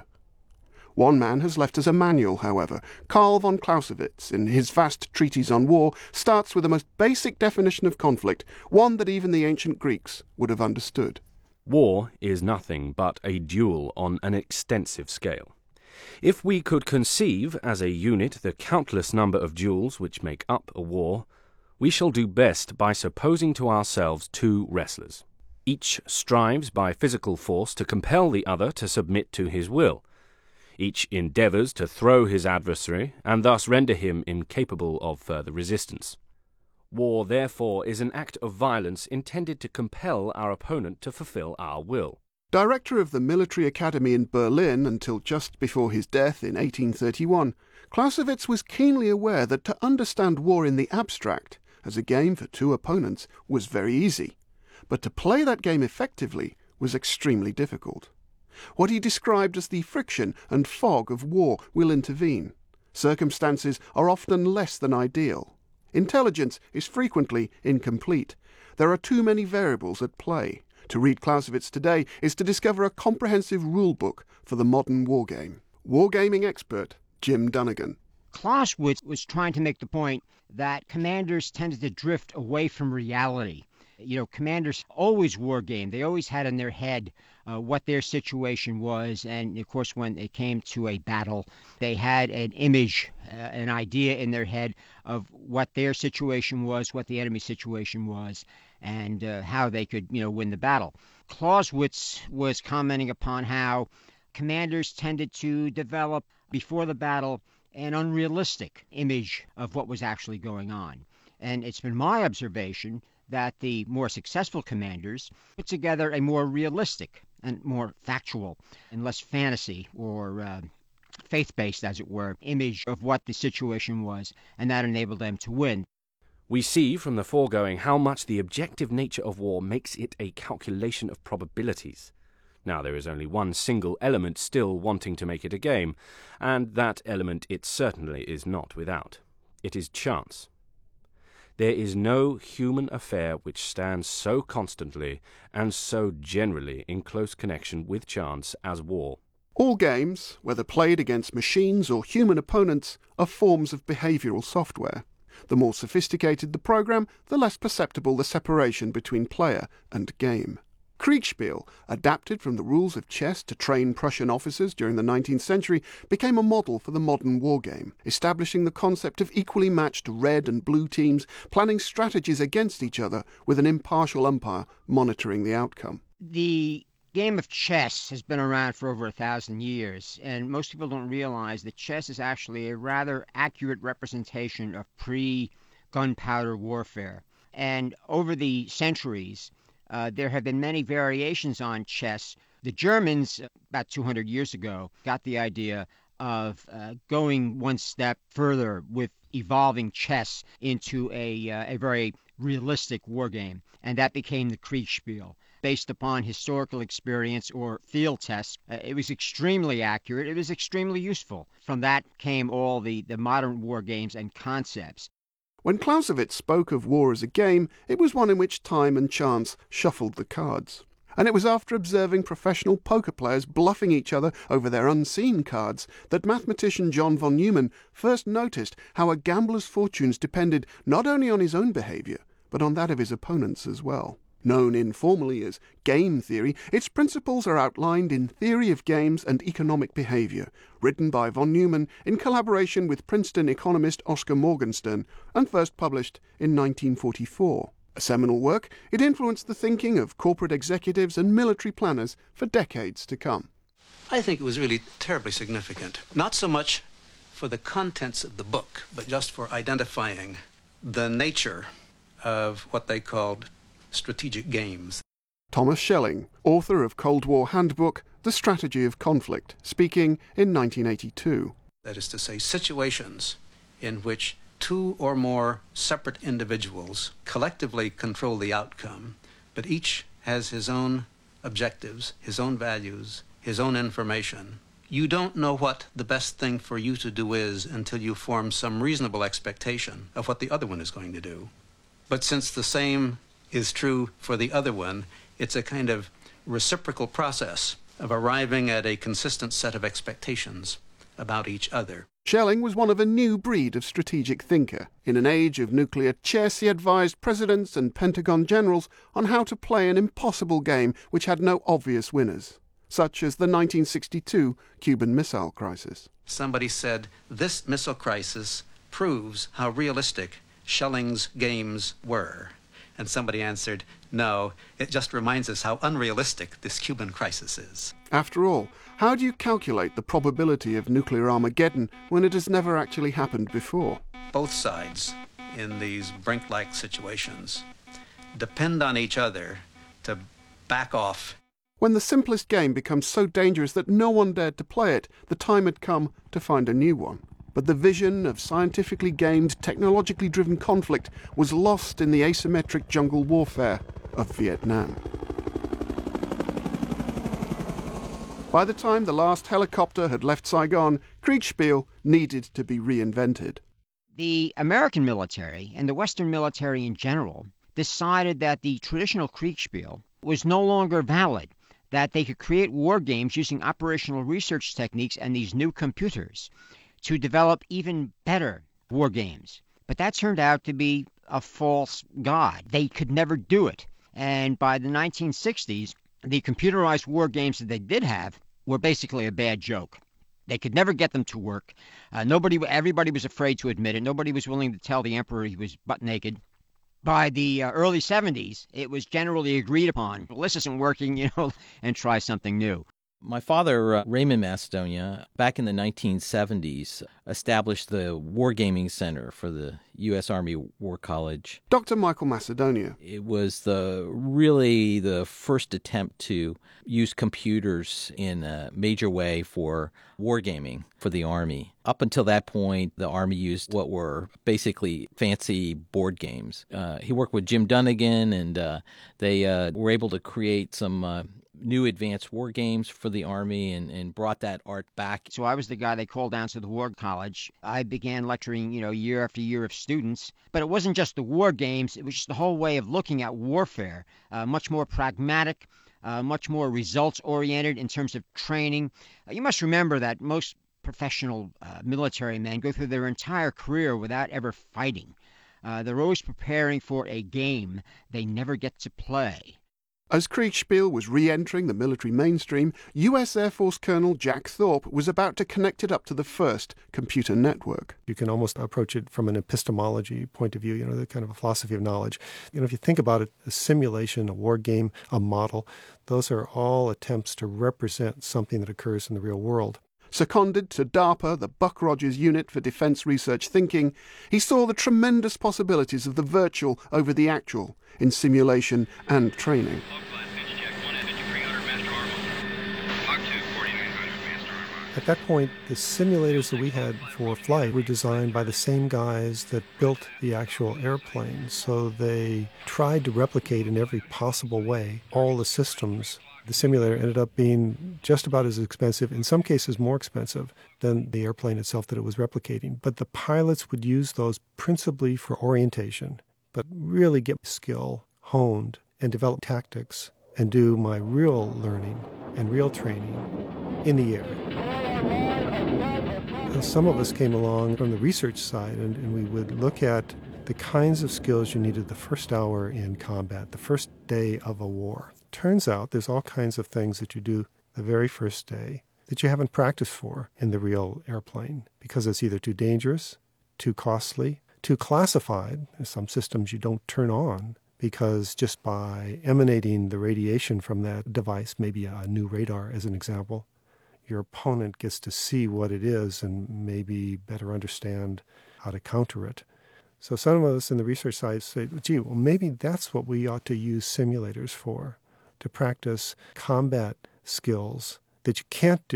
One man has left us a manual, however. Karl von Clausewitz, in his vast treatise on war, starts with the most basic definition of conflict, one that even the ancient Greeks would have understood. War is nothing but a duel on an extensive scale. If we could conceive as a unit the countless number of duels which make up a war, we shall do best by supposing to ourselves two wrestlers. Each strives by physical force to compel the other to submit to his will. Each endeavours to throw his adversary, and thus render him incapable of further resistance. War, therefore, is an act of violence intended to compel our opponent to fulfil our will. Director of the Military Academy in Berlin until just before his death in eighteen thirty-one, Clausewitz was keenly aware that to understand war in the abstract, as a game for two opponents, was very easy. But to play that game effectively was extremely difficult. What he described as the friction and fog of war will intervene. Circumstances are often less than ideal. Intelligence is frequently incomplete. There are too many variables at play. To read Clausewitz today is to discover a comprehensive rulebook for the modern wargame. Wargaming expert Jim Dunnigan. Clausewitz was trying to make the point that commanders tended to drift away from reality. You know, commanders always wargamed. They always had in their head uh, what their situation was, and of course when it came to a battle, they had an image, uh, an idea in their head of what their situation was, what the enemy situation was, and uh, how they could, you know, win the battle. Clausewitz was commenting upon how commanders tended to develop, before the battle, an unrealistic image of what was actually going on. And it's been my observation that the more successful commanders put together a more realistic and more factual and less fantasy or uh, faith-based, as it were, image of what the situation was, and that enabled them to win. We see from the foregoing how much the objective nature of war makes it a calculation of probabilities. Now there is only one single element still wanting to make it a game, and that element it certainly is not without. It is chance. There is no human affair which stands so constantly and so generally in close connection with chance as war. All games, whether played against machines or human opponents, are forms of behavioural software. The more sophisticated the program, the less perceptible the separation between player and game. Kriegspiel, adapted from the rules of chess to train Prussian officers during the nineteenth century, became a model for the modern wargame, establishing the concept of equally matched red and blue teams planning strategies against each other with an impartial umpire monitoring the outcome. The game of chess has been around for over a thousand years, and most people don't realize that chess is actually a rather accurate representation of pre-gunpowder warfare. And over the centuries, uh, there have been many variations on chess. The Germans, about two hundred years ago, got the idea of uh, going one step further with evolving chess into a, uh, a very realistic war game, and that became the Kriegspiel. Based upon historical experience or field tests, uh, it was extremely accurate. It was extremely useful. From that came all the, the modern war games and concepts. When Clausewitz spoke of war as a game, it was one in which time and chance shuffled the cards. And it was after observing professional poker players bluffing each other over their unseen cards that mathematician John von Neumann first noticed how a gambler's fortunes depended not only on his own behaviour, but on that of his opponents as well. Known informally as game theory, its principles are outlined in Theory of Games and Economic Behavior, written by von Neumann in collaboration with Princeton economist Oscar Morgenstern, and first published in nineteen forty-four. A seminal work, it influenced the thinking of corporate executives and military planners for decades to come. I think it was really terribly significant, not so much for the contents of the book, but just for identifying the nature of what they called strategic games. Thomas Schelling, author of Cold War Handbook, The Strategy of Conflict, speaking in nineteen eighty-two. That is to say, situations in which two or more separate individuals collectively control the outcome, but each has his own objectives, his own values, his own information. You don't know what the best thing for you to do is until you form some reasonable expectation of what the other one is going to do. But since the same is true for the other one, it's a kind of reciprocal process of arriving at a consistent set of expectations about each other. Schelling was one of a new breed of strategic thinker. In an age of nuclear chess, he advised presidents and Pentagon generals on how to play an impossible game which had no obvious winners, such as the nineteen sixty-two Cuban Missile Crisis. Somebody said, this missile crisis proves how realistic Schelling's games were. And somebody answered, no, it just reminds us how unrealistic this Cuban crisis is. After all, how do you calculate the probability of nuclear Armageddon when it has never actually happened before? Both sides in these Brink-like situations depend on each other to back off. When the simplest game becomes so dangerous that no one dared to play it, the time had come to find a new one. But the vision of scientifically gamed, technologically driven conflict was lost in the asymmetric jungle warfare of Vietnam. By the time the last helicopter had left Saigon, Kriegspiel needed to be reinvented. The American military and the Western military in general decided that the traditional Kriegspiel was no longer valid, that they could create war games using operational research techniques and these new computers to develop even better war games. But that turned out to be a false god. They could never do it. And by the nineteen sixties, the computerized war games that they did have were basically a bad joke. They could never get them to work. Uh, nobody, everybody was afraid to admit it. Nobody was willing to tell the emperor he was butt naked. By the uh, early seventies, it was generally agreed upon, well, this isn't working, you know, and try something new. My father, uh, Raymond Macedonia, back in the nineteen seventies, established the Wargaming Center for the U S Army War College. Doctor Michael Macedonia. It was the really the first attempt to use computers in a major way for wargaming for the Army. Up until that point, the Army used what were basically fancy board games. Uh, he worked with Jim Dunnigan, and uh, they uh, were able to create some uh, new advanced war games for the Army and, and brought that art back. So I was the guy they called down to the War College. I began lecturing, you know, year after year of students. But it wasn't just the war games. It was just the whole way of looking at warfare, uh, much more pragmatic, uh, much more results-oriented in terms of training. Uh, you must remember that most professional uh, military men go through their entire career without ever fighting. Uh, they're always preparing for a game they never get to play. As Kriegspiel was re-entering the military mainstream, U S Air Force Colonel Jack Thorpe was about to connect it up to the first computer network. You can almost approach it from an epistemology point of view, you know, the kind of a philosophy of knowledge. You know, if you think about it, a simulation, a war game, a model, those are all attempts to represent something that occurs in the real world. Seconded to DARPA, the Buck Rogers Unit for Defense Research Thinking, he saw the tremendous possibilities of the virtual over the actual in simulation and training. At that point, the simulators that we had for flight were designed by the same guys that built the actual airplanes, so they tried to replicate in every possible way all the systems. The simulator ended up being just about as expensive, in some cases more expensive, than the airplane itself that it was replicating. But the pilots would use those principally for orientation, but really get skill honed and develop tactics and do my real learning and real training in the air. And some of us came along from the research side, and, and we would look at the kinds of skills you needed the first hour in combat, the first day of a war. Turns out there's all kinds of things that you do the very first day that you haven't practiced for in the real airplane because it's either too dangerous, too costly, too classified. There's some systems you don't turn on because just by emanating the radiation from that device, maybe a new radar as an example, your opponent gets to see what it is and maybe better understand how to counter it. So some of us in the research side say, gee, well, maybe that's what we ought to use simulators for, to practice combat skills that you can't do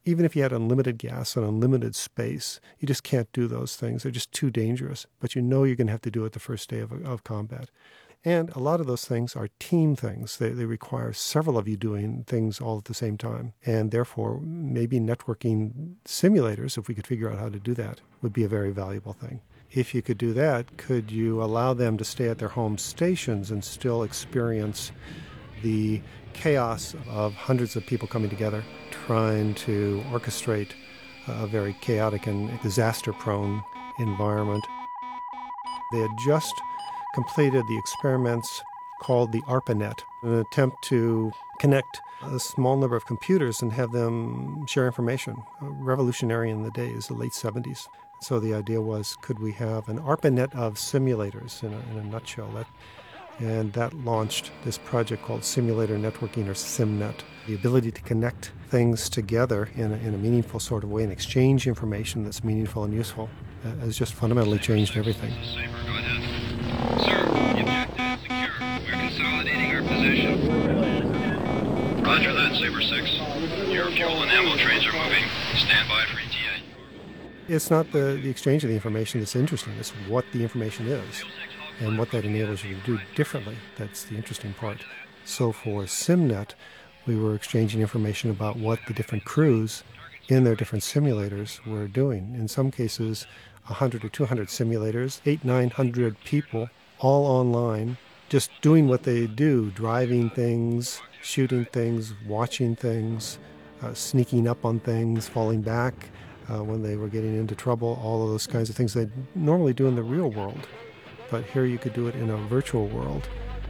Even if you had unlimited gas and unlimited space, you just can't do those things. They're just too dangerous. But you know you're going to have to do it the first day of, of combat. And a lot of those things are team things. They, they require several of you doing things all at the same time. And therefore, maybe networking simulators, if we could figure out how to do that, would be a very valuable thing. If you could do that, could you allow them to stay at their home stations and still experience the chaos of hundreds of people coming together, trying to orchestrate a very chaotic and disaster-prone environment? They had just completed the experiments called the ARPANET, an attempt to connect a small number of computers and have them share information, revolutionary in the days, the late seventies. So the idea was, could we have an ARPANET of simulators in a, in a nutshell? That, and that launched this project called Simulator Networking, or SimNet. The ability to connect things together in a, in a meaningful sort of way and exchange information that's meaningful and useful uh, has just fundamentally changed everything. Sir, the objective is secure. We're consolidating our position. Roger that, Saber six. Your fuel and ammo trains are moving. Stand by for E T A. It's not the, the exchange of the information that's interesting. It's what the information is and what that enables you to do differently. That's the interesting part. So for SimNet, we were exchanging information about what the different crews in their different simulators were doing. In some cases, one hundred or two hundred simulators, eight, nine hundred people, all online, just doing what they do, driving things, shooting things, watching things, uh, sneaking up on things, falling back uh, when they were getting into trouble, all of those kinds of things they normally do in the real world. But here you could do it in a virtual world.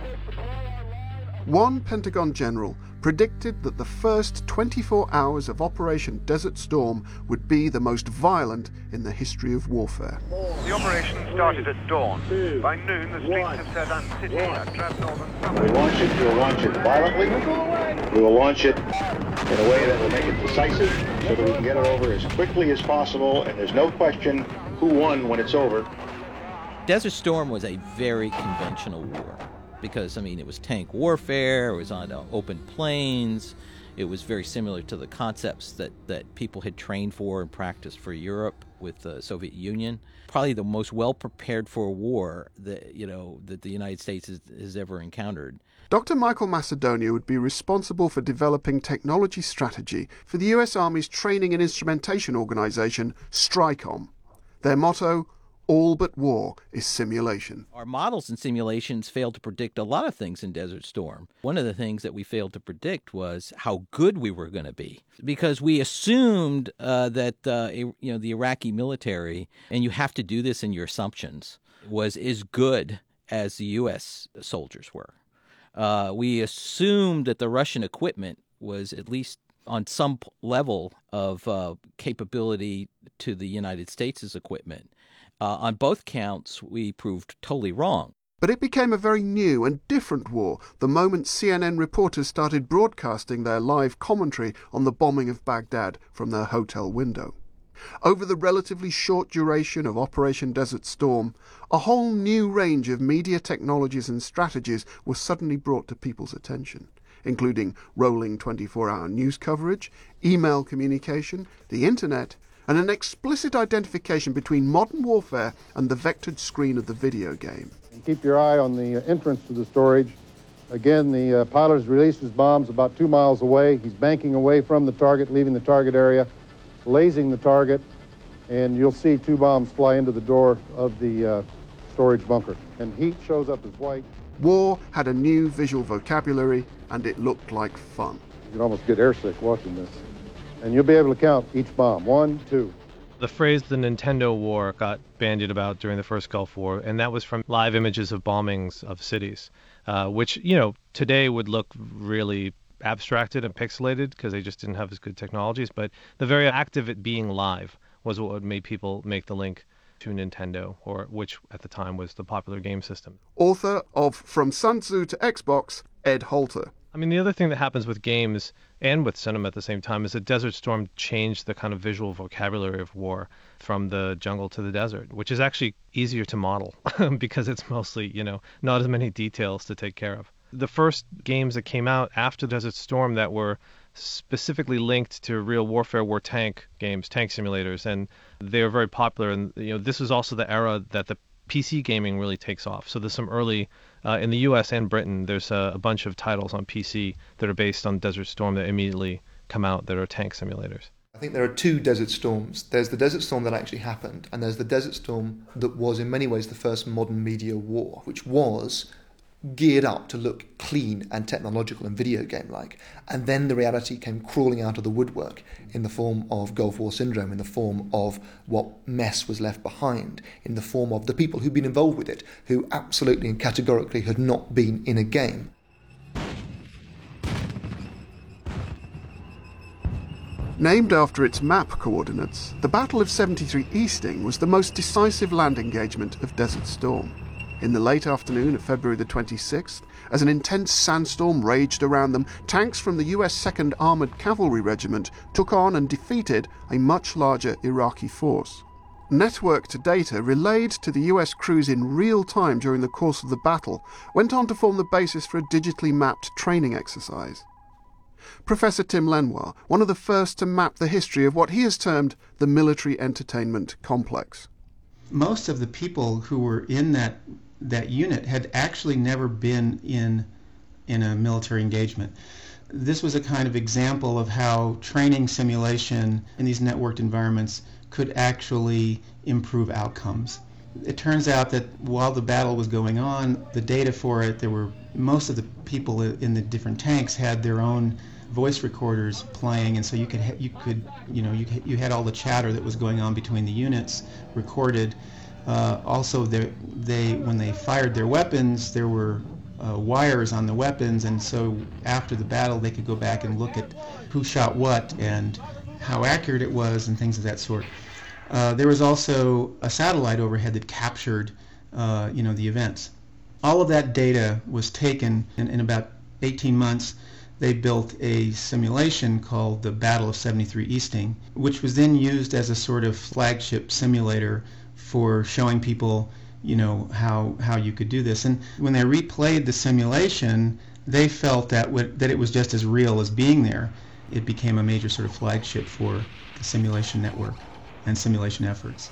One Pentagon general predicted that the first twenty-four hours of Operation Desert Storm would be the most violent in the history of warfare. The operation started at dawn. By noon, the streets of Sedan City had trapped northern... We launch it, we'll launch it violently. We will launch it in a way that will make it decisive so that we can get it over as quickly as possible, and there's no question who won when it's over. Desert Storm was a very conventional war. Because, I mean, it was tank warfare, it was on uh, open plains, it was very similar to the concepts that, that people had trained for and practiced for Europe with the Soviet Union. Probably the most well-prepared for a war that, you know, that the United States has, has ever encountered. Doctor Michael Macedonia would be responsible for developing technology strategy for the U S Army's training and instrumentation organization, STRICOM. Their motto, all but war is simulation. Our models and simulations failed to predict a lot of things in Desert Storm. One of the things that we failed to predict was how good we were going to be, because we assumed uh, that uh, you know the Iraqi military, and you have to do this in your assumptions, was as good as the U S soldiers were. Uh, we assumed that the Russian equipment was at least on some level of uh, capability to the United States' equipment. Uh, on both counts, we proved totally wrong. But it became a very new and different war the moment C N N reporters started broadcasting their live commentary on the bombing of Baghdad from their hotel window. Over the relatively short duration of Operation Desert Storm, a whole new range of media technologies and strategies was suddenly brought to people's attention, including rolling twenty-four hour news coverage, email communication, the internet, and an explicit identification between modern warfare and the vectored screen of the video game. Keep your eye on the entrance to the storage. Again, the uh, pilot has released his bombs about two miles away. He's banking away from the target, leaving the target area, lasing the target, and you'll see two bombs fly into the door of the uh, storage bunker. And heat shows up as white. War had a new visual vocabulary, and it looked like fun. You can almost get airsick watching this. And you'll be able to count each bomb. One, two. The phrase the Nintendo War got bandied about during the first Gulf War, and that was from live images of bombings of cities, uh, which, you know, today would look really abstracted and pixelated because they just didn't have as good technologies. But the very act of it being live was what made people make the link to Nintendo, or which at the time was the popular game system. Author of From Sun Tzu to Xbox, Ed Halter. I mean, the other thing that happens with games and with cinema at the same time is that Desert Storm changed the kind of visual vocabulary of war from the jungle to the desert, which is actually easier to model because it's mostly, you know, not as many details to take care of. The first games that came out after Desert Storm that were specifically linked to real warfare, war tank games, tank simulators, and they are very popular. And you know, this is also the era that the P C gaming really takes off. So there's some early, uh, in the U S and Britain, there's a, a bunch of titles on P C that are based on Desert Storm that immediately come out that are tank simulators. I think there are two Desert Storms. There's the Desert Storm that actually happened, and there's the Desert Storm that was in many ways the first modern media war, which was geared up to look clean and technological and video game-like. And then the reality came crawling out of the woodwork in the form of Gulf War syndrome, in the form of what mess was left behind, in the form of the people who'd been involved with it, who absolutely and categorically had not been in a game. Named after its map coordinates, the Battle of seventy-three Easting was the most decisive land engagement of Desert Storm. In the late afternoon of February the twenty-sixth, as an intense sandstorm raged around them, tanks from the U S second Armoured Cavalry Regiment took on and defeated a much larger Iraqi force. Networked data relayed to the U S crews in real time during the course of the battle went on to form the basis for a digitally mapped training exercise. Professor Tim Lenoir, one of the first to map the history of what he has termed the military entertainment complex. Most of the people who were in that that unit had actually never been in in a military engagement. This was a kind of example of how training simulation in these networked environments could actually improve outcomes. It turns out that while the battle was going on, the data for it, there were most of the people in the different tanks had their own voice recorders playing, and so you could ha- you could you know you you had all the chatter that was going on between the units recorded. Uh, also, they, they when they fired their weapons, there were uh, wires on the weapons, and so after the battle, they could go back and look at who shot what and how accurate it was and things of that sort. Uh, there was also a satellite overhead that captured, uh, you know, the events. All of that data was taken in, in about eighteen months. They built a simulation called the Battle of seventy-three Easting, which was then used as a sort of flagship simulator for showing people, you know, how how you could do this. And when they replayed the simulation, they felt that w- that it was just as real as being there. It became a major sort of flagship for the simulation network and simulation efforts.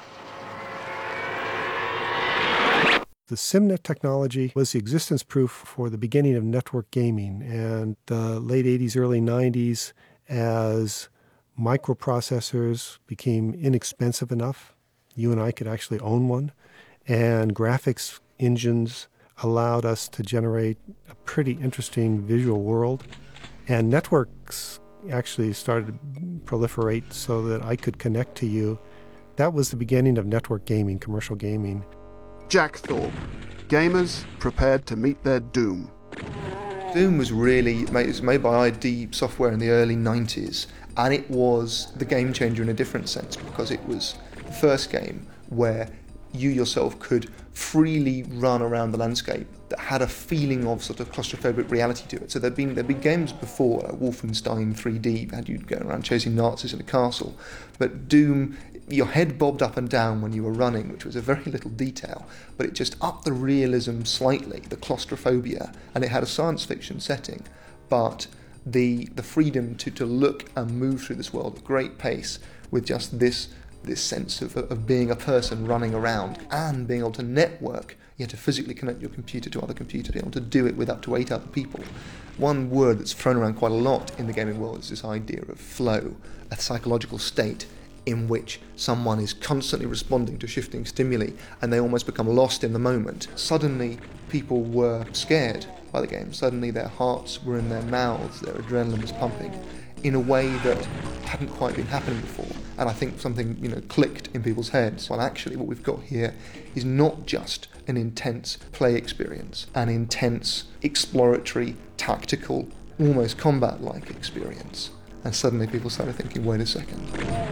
The SimNet technology was the existence proof for the beginning of network gaming, and the late eighties, early nineties, as microprocessors became inexpensive enough, you and I could actually own one, and graphics engines allowed us to generate a pretty interesting visual world, and networks actually started to proliferate so that I could connect to you. That was the beginning of network gaming, commercial gaming. Jack Thorpe. Gamers prepared to meet their doom. Doom was really made, it was made by I D Software in the early nineties, and it was the game changer in a different sense because it was the first game where you yourself could freely run around the landscape that had a feeling of sort of claustrophobic reality to it. So there'd been there'd been games before, like Wolfenstein three D, had you go around chasing Nazis in a castle, but Doom, your head bobbed up and down when you were running, which was a very little detail, but it just upped the realism slightly, the claustrophobia, and it had a science fiction setting, but the the freedom to, to look and move through this world at great pace with just this this sense of, of being a person running around and being able to network. You had to physically connect your computer to other computers, be able to do it with up to eight other people. One word that's thrown around quite a lot in the gaming world is this idea of flow, a psychological state in which someone is constantly responding to shifting stimuli and they almost become lost in the moment. Suddenly people were scared by the game. Suddenly their hearts were in their mouths, their adrenaline was pumping in a way that hadn't quite been happening before. And I think something, you know, clicked in people's heads. Well, actually, what we've got here is not just an intense play experience, an intense, exploratory, tactical, almost combat-like experience. And suddenly people started thinking, wait a second.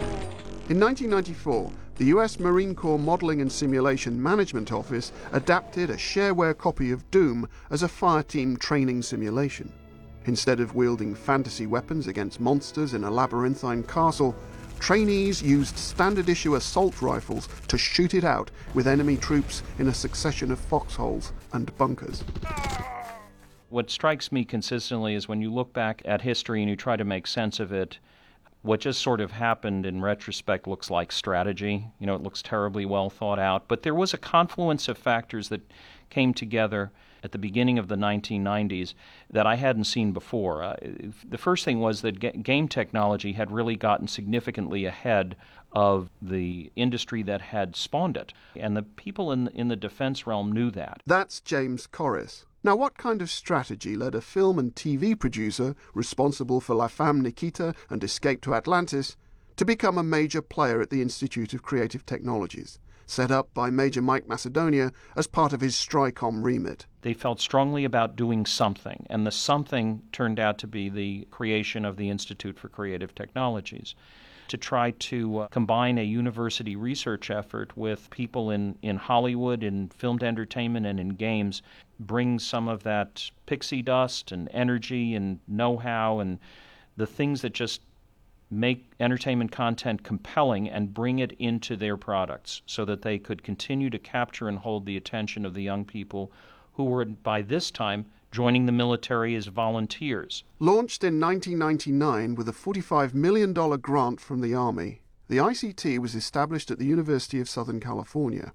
In nineteen ninety-four, the U S Marine Corps Modeling and Simulation Management Office adapted a shareware copy of Doom as a fireteam training simulation. Instead of wielding fantasy weapons against monsters in a labyrinthine castle, trainees used standard-issue assault rifles to shoot it out with enemy troops in a succession of foxholes and bunkers. What strikes me consistently is when you look back at history and you try to make sense of it, what just sort of happened in retrospect looks like strategy. You know, it looks terribly well thought out. But there was a confluence of factors that came together at the beginning of the nineteen nineties that I hadn't seen before. Uh, the first thing was that ga- game technology had really gotten significantly ahead of the industry that had spawned it. And the people in, in the defense realm knew that. That's James Corris. Now, what kind of strategy led a film and T V producer responsible for La Femme Nikita and Escape to Atlantis to become a major player at the Institute of Creative Technologies, set up by Major Mike Macedonia as part of his Stricom remit? They felt strongly about doing something, and the something turned out to be the creation of the Institute for Creative Technologies, to try to uh, combine a university research effort with people in, in Hollywood, in filmed entertainment, and in games, bring some of that pixie dust and energy and know-how and the things that just make entertainment content compelling and bring it into their products so that they could continue to capture and hold the attention of the young people who were, by this time, joining the military as volunteers. Launched in nineteen ninety-nine with a forty-five million dollars grant from the Army, the I C T was established at the University of Southern California.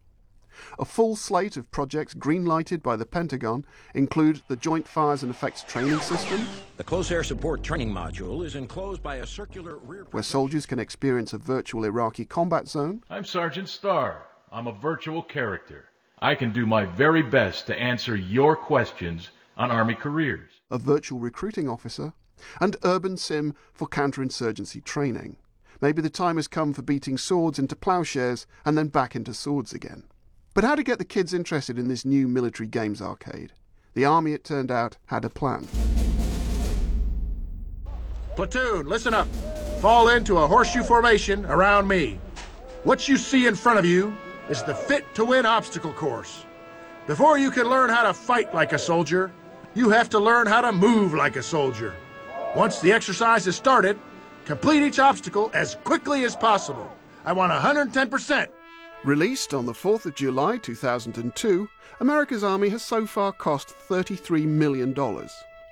A full slate of projects green-lighted by the Pentagon include the Joint Fires and Effects Training System, The Close Air Support Training Module is enclosed by a circular rear... where soldiers can experience a virtual Iraqi combat zone. I'm Sergeant Starr. I'm a virtual character. I can do my very best to answer your questions on Army careers. A virtual recruiting officer, and Urban Sim for counterinsurgency training. Maybe the time has come for beating swords into plowshares and then back into swords again. But how to get the kids interested in this new military games arcade? The Army, it turned out, had a plan. Platoon, listen up. Fall into a horseshoe formation around me. What you see in front of you is the Fit to Win obstacle course. Before you can learn how to fight like a soldier, you have to learn how to move like a soldier. Once the exercise is started, complete each obstacle as quickly as possible. I want one hundred ten percent. Released on the fourth of July two thousand two, America's Army has so far cost thirty-three million dollars.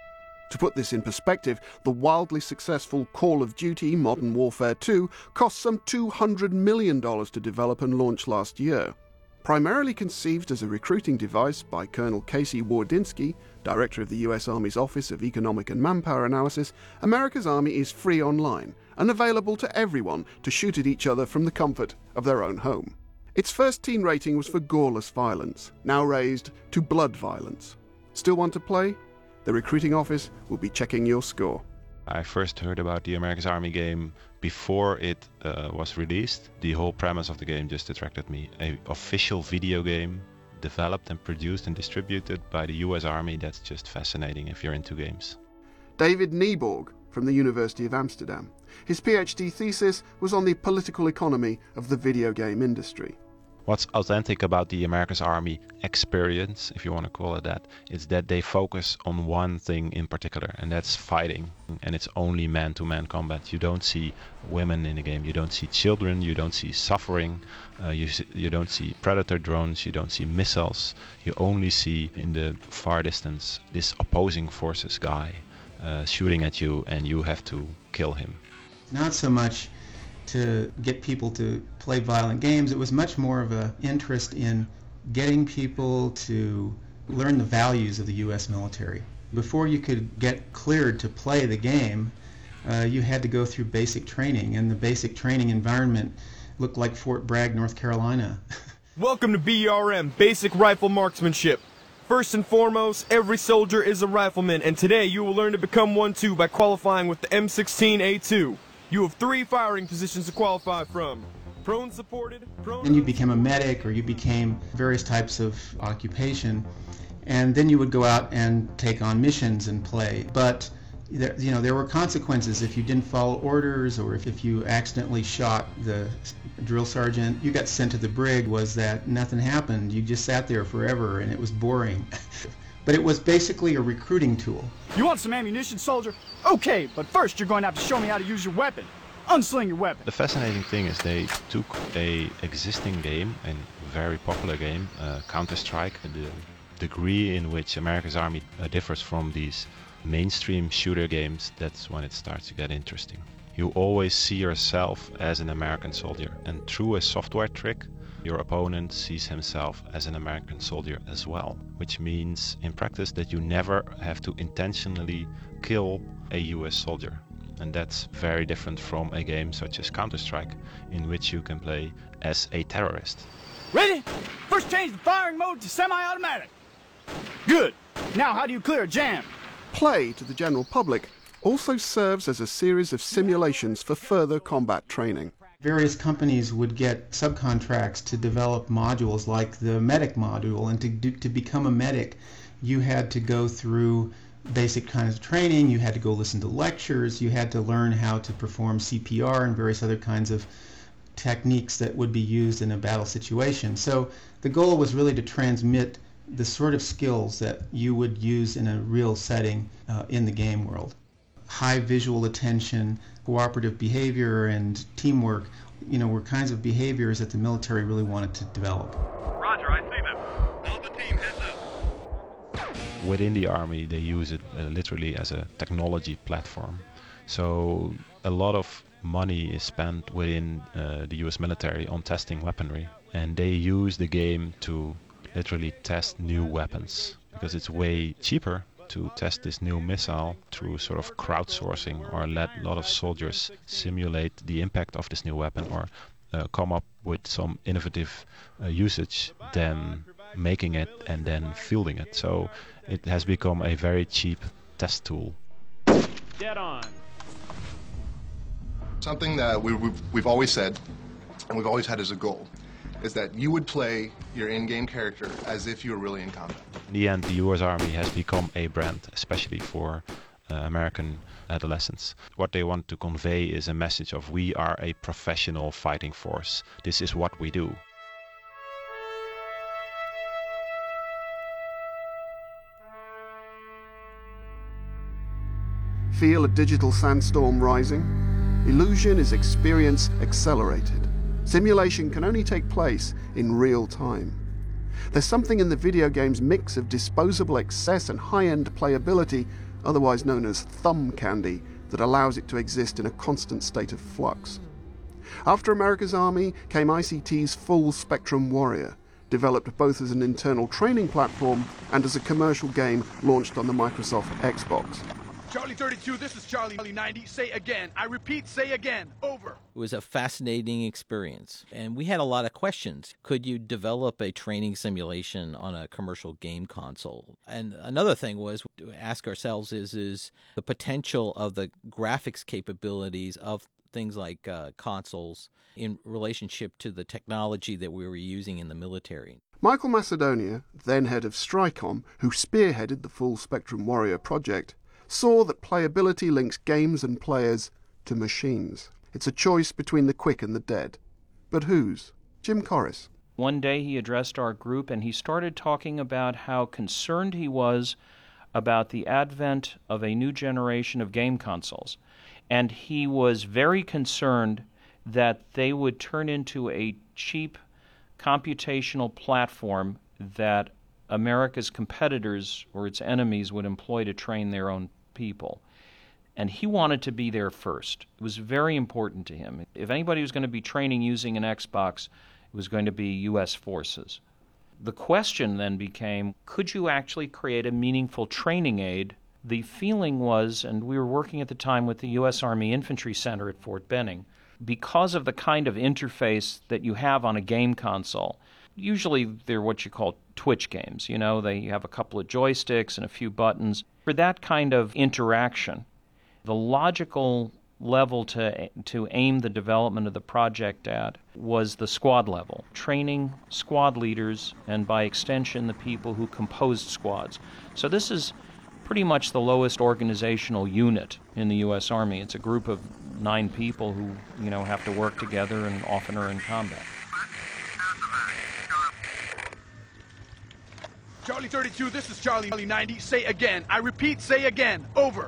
To put this in perspective, the wildly successful Call of Duty Modern Warfare two cost some two hundred million dollars to develop and launch last year. Primarily conceived as a recruiting device by Colonel Casey Wardinsky, director of the U S Army's Office of Economic and Manpower Analysis, America's Army is free online and available to everyone to shoot at each other from the comfort of their own home. Its first teen rating was for goreless violence, now raised to blood violence. Still want to play? The recruiting office will be checking your score. I first heard about the America's Army game before it uh, was released. The whole premise of the game just attracted me. An official video game developed and produced and distributed by the U S Army, that's just fascinating if you're into games. David Nieborg from the University of Amsterdam. His PhD thesis was on the political economy of the video game industry. What's authentic about the America's Army experience, if you want to call it that, is that they focus on one thing in particular, and that's fighting. And it's only man-to-man combat. You don't see women in the game, you don't see children, you don't see suffering, uh, you, see, you don't see predator drones, you don't see missiles. You only see in the far distance this opposing forces guy uh, shooting at you, and you have to kill him. Not so much to get people to play violent games. It was much more of an interest in getting people to learn the values of the U S military. Before you could get cleared to play the game, uh, you had to go through basic training, and the basic training environment looked like Fort Bragg, North Carolina. Welcome to B R M, Basic Rifle Marksmanship. First and foremost, every soldier is a rifleman, and today you will learn to become one too by qualifying with the M sixteen A two. You have three firing positions to qualify from. Prone supported, prone... Then you became a medic, or you became various types of occupation, and then you would go out and take on missions and play. But there, you know, there were consequences if you didn't follow orders, or if, if you accidentally shot the drill sergeant. You got sent to the brig. Was that nothing happened? You just sat there forever, and it was boring. But it was basically a recruiting tool. You want some ammunition, soldier? Okay, but first you're going to have to show me how to use your weapon. Unsling your weapon. The fascinating thing is they took a existing game, a very popular game, uh, Counter-Strike, the degree in which America's Army uh, differs from these mainstream shooter games, that's when it starts to get interesting. You always see yourself as an American soldier, and through a software trick, your opponent sees himself as an American soldier as well, which means in practice that you never have to intentionally kill a U S soldier. And that's very different from a game such as Counter-Strike, in which you can play as a terrorist. Ready? First change the firing mode to semi-automatic. Good. Now how do you clear a jam? Play to the general public also serves as a series of simulations for further combat training. Various companies would get subcontracts to develop modules like the medic module, and to, do, to become a medic you had to go through basic kinds of training, you had to go listen to lectures, you had to learn how to perform C P R and various other kinds of techniques that would be used in a battle situation. So the goal was really to transmit the sort of skills that you would use in a real setting uh, in the game world. High visual attention, cooperative behavior, and teamwork, you know, were kinds of behaviors that the military really wanted to develop. Roger, I see them. All the team heads up. Within the Army, they use it uh, literally as a technology platform. So a lot of money is spent within uh, the U S military on testing weaponry, and they use the game to literally test new weapons, because it's way cheaper to test this new missile through sort of crowdsourcing, or let a lot of soldiers simulate the impact of this new weapon, or uh, come up with some innovative uh, usage than making it and then fielding it. So it has become a very cheap test tool. Dead on. Something that we, we've, we've always said, and we've always had as a goal, is that you would play your in-game character as if you were really in combat. In the end, the U S Army has become a brand, especially for uh, American adolescents. What they want to convey is a message of, we are a professional fighting force. This is what we do. Feel a digital sandstorm rising? Illusion is experience accelerated. Simulation can only take place in real time. There's something in the video game's mix of disposable excess and high-end playability, otherwise known as thumb candy, that allows it to exist in a constant state of flux. After America's Army came I C T's Full Spectrum Warrior, developed both as an internal training platform and as a commercial game launched on the Microsoft Xbox. Charlie thirty-two, this is Charlie ninety. Say again. I repeat, say again. Over. It was a fascinating experience, and we had a lot of questions. Could you develop a training simulation on a commercial game console? And another thing was to ask ourselves is, is the potential of the graphics capabilities of things like uh, consoles in relationship to the technology that we were using in the military. Michael Macedonia, then head of Stricom, who spearheaded the Full Spectrum Warrior project, saw that playability links games and players to machines. It's a choice between the quick and the dead. But whose? Jim Corris. One day he addressed our group and he started talking about how concerned he was about the advent of a new generation of game consoles. And he was very concerned that they would turn into a cheap computational platform that America's competitors or its enemies would employ to train their own people. And he wanted to be there first. It was very important to him. If anybody was going to be training using an Xbox, it was going to be U S forces. The question then became, could you actually create a meaningful training aid? The feeling was, and we were working at the time with the U S Army Infantry Center at Fort Benning, because of the kind of interface that you have on a game console. Usually they're what you call twitch games. You know, they have a couple of joysticks and a few buttons. For that kind of interaction, the logical level to to aim the development of the project at was the squad level, training squad leaders and by extension the people who composed squads. So this is pretty much the lowest organizational unit in the U S Army. It's a group of nine people who, you know, have to work together and often are in combat. Charlie thirty-two, this is Charlie ninety. Say again. I repeat, say again. Over.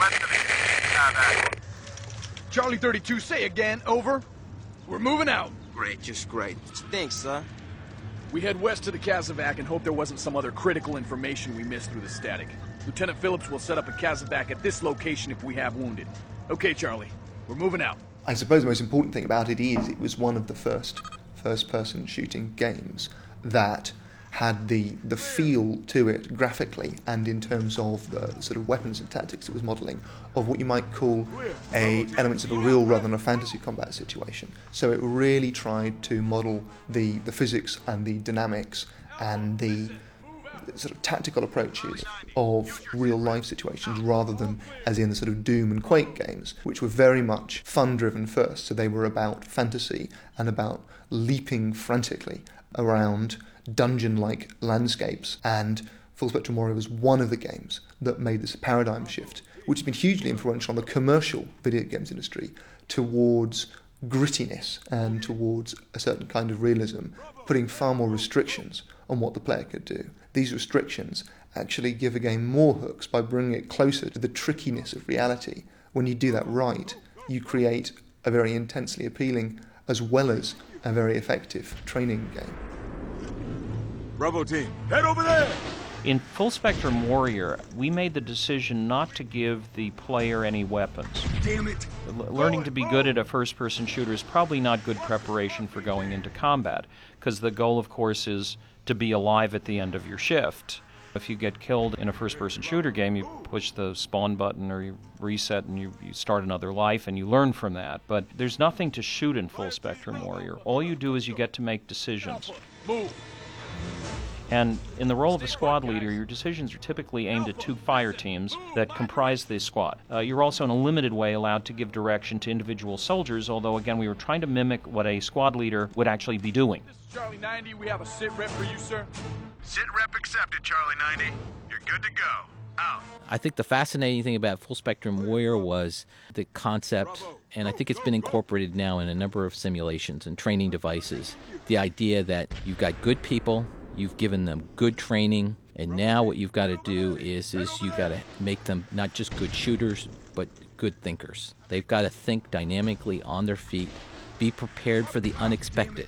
Charlie thirty-two, say again. Over. We're moving out. Great, just great. Thanks, sir. We head west to the Casevac and hope there wasn't some other critical information we missed through the static. Lieutenant Phillips will set up a Casevac at this location if we have wounded. Okay, Charlie, we're moving out. I suppose the most important thing about it is it was one of the first first-person shooting games that had the the feel to it graphically and in terms of the sort of weapons and tactics it was modelling of what you might call a elements of a real rather than a fantasy combat situation. So it really tried to model the, the physics and the dynamics and the sort of tactical approaches of real life situations rather than as in the sort of Doom and Quake games, which were very much fun driven first. So they were about fantasy and about leaping frantically around dungeon-like landscapes, and Full Spectrum Warrior was one of the games that made this paradigm shift, which has been hugely influential on the commercial video games industry towards grittiness and towards a certain kind of realism, putting far more restrictions on what the player could do. These restrictions actually give a game more hooks by bringing it closer to the trickiness of reality. When you do that right, you create a very intensely appealing as well as a very effective training game. Bravo team, head over there! In Full Spectrum Warrior, we made the decision not to give the player any weapons. Damn it! L- learning to be good at a first-person shooter is probably not good preparation for going into combat, because the goal, of course, is to be alive at the end of your shift. If you get killed in a first-person shooter game, you push the spawn button or you reset and you, you start another life and you learn from that. But there's nothing to shoot in Full Spectrum Warrior. All you do is you get to make decisions. Move! And in the role of a squad leader, your decisions are typically aimed at two fire teams that comprise the squad. Uh, you're also in a limited way allowed to give direction to individual soldiers, although again we were trying to mimic what a squad leader would actually be doing. This is Charlie ninety, we have a sit rep for you, sir. Sit rep accepted, Charlie ninety. You're good to go. Out. I think the fascinating thing about Full Spectrum Warrior was the concept, and I think it's been incorporated now in a number of simulations and training devices, the idea that you've got good people, you've given them good training, and now what you've got to do is is you've got to make them not just good shooters, but good thinkers. They've got to think dynamically on their feet, be prepared for the unexpected.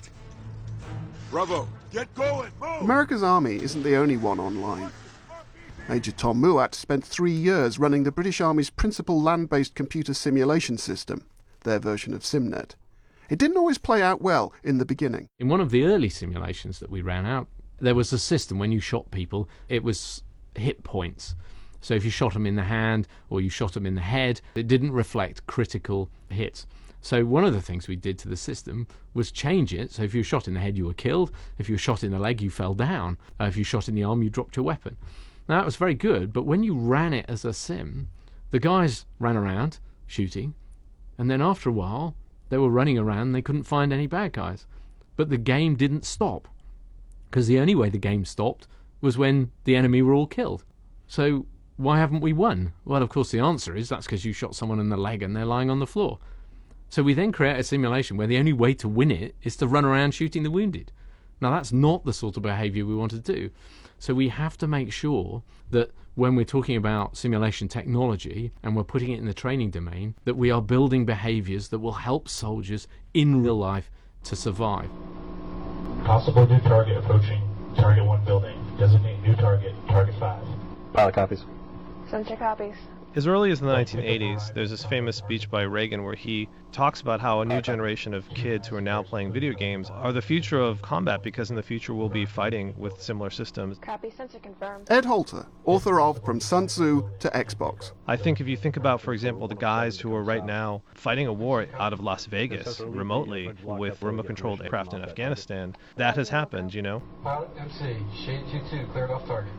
Bravo, get going, move! America's Army isn't the only one online. Major Tom Muat spent three years running the British Army's principal land-based computer simulation system, their version of SimNet. It didn't always play out well in the beginning. In one of the early simulations that we ran out, there was a system when you shot people, it was hit points. So if you shot them in the hand or you shot them in the head, it didn't reflect critical hits. So one of the things we did to the system was change it. So if you were shot in the head, you were killed. If you were shot in the leg, you fell down. Uh, if you shot in the arm, you dropped your weapon. Now that was very good, but when you ran it as a sim, the guys ran around shooting, and then after a while, they were running around and they couldn't find any bad guys. But the game didn't stop, because the only way the game stopped was when the enemy were all killed. So why haven't we won? Well, of course the answer is that's because you shot someone in the leg and they're lying on the floor. So we then create a simulation where the only way to win it is to run around shooting the wounded. Now that's not the sort of behaviour we want to do. So we have to make sure that when we're talking about simulation technology and we're putting it in the training domain, that we are building behaviours that will help soldiers in real life to survive. Possible new target approaching target one building. Designate new target, target five. Pilot copies. Sensor copies. As early as the nineteen eighties, there's this famous speech by Reagan where he talks about how a new generation of kids who are now playing video games are the future of combat, because in the future we'll be fighting with similar systems. Copy, sensor confirmed. Ed Halter, author of From Sun Tzu to Xbox. I think if you think about, for example, the guys who are right now fighting a war out of Las Vegas remotely with remote-controlled aircraft in Afghanistan, that has happened, you know? Pilot M C, Shade two two cleared off target.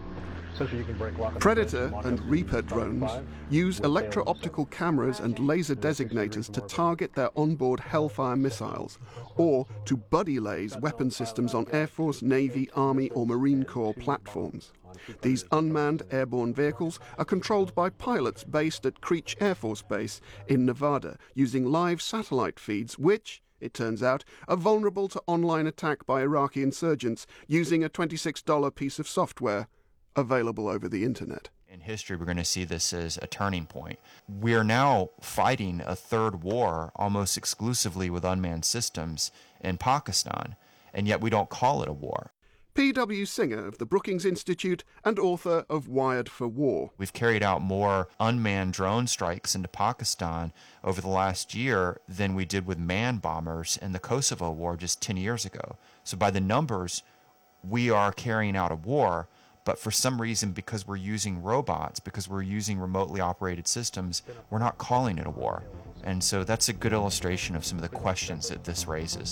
Predator and Reaper drones use electro-optical cameras and laser designators to target their onboard Hellfire missiles, or to buddy laze weapon systems on Air Force, Navy, Army or Marine Corps platforms. These unmanned airborne vehicles are controlled by pilots based at Creech Air Force Base in Nevada, using live satellite feeds which, it turns out, are vulnerable to online attack by Iraqi insurgents using a twenty-six dollar piece of software available over the internet. In history, we're going to see this as a turning point. We are now fighting a third war almost exclusively with unmanned systems, in Pakistan, and yet we don't call it a war. P W Singer of the Brookings Institute and author of Wired for War. We've carried out more unmanned drone strikes into Pakistan over the last year than we did with manned bombers in the Kosovo War just ten years ago. So by the numbers, we are carrying out a war, but for some reason, because we're using robots, because we're using remotely operated systems, we're not calling it a war. And so that's a good illustration of some of the questions that this raises.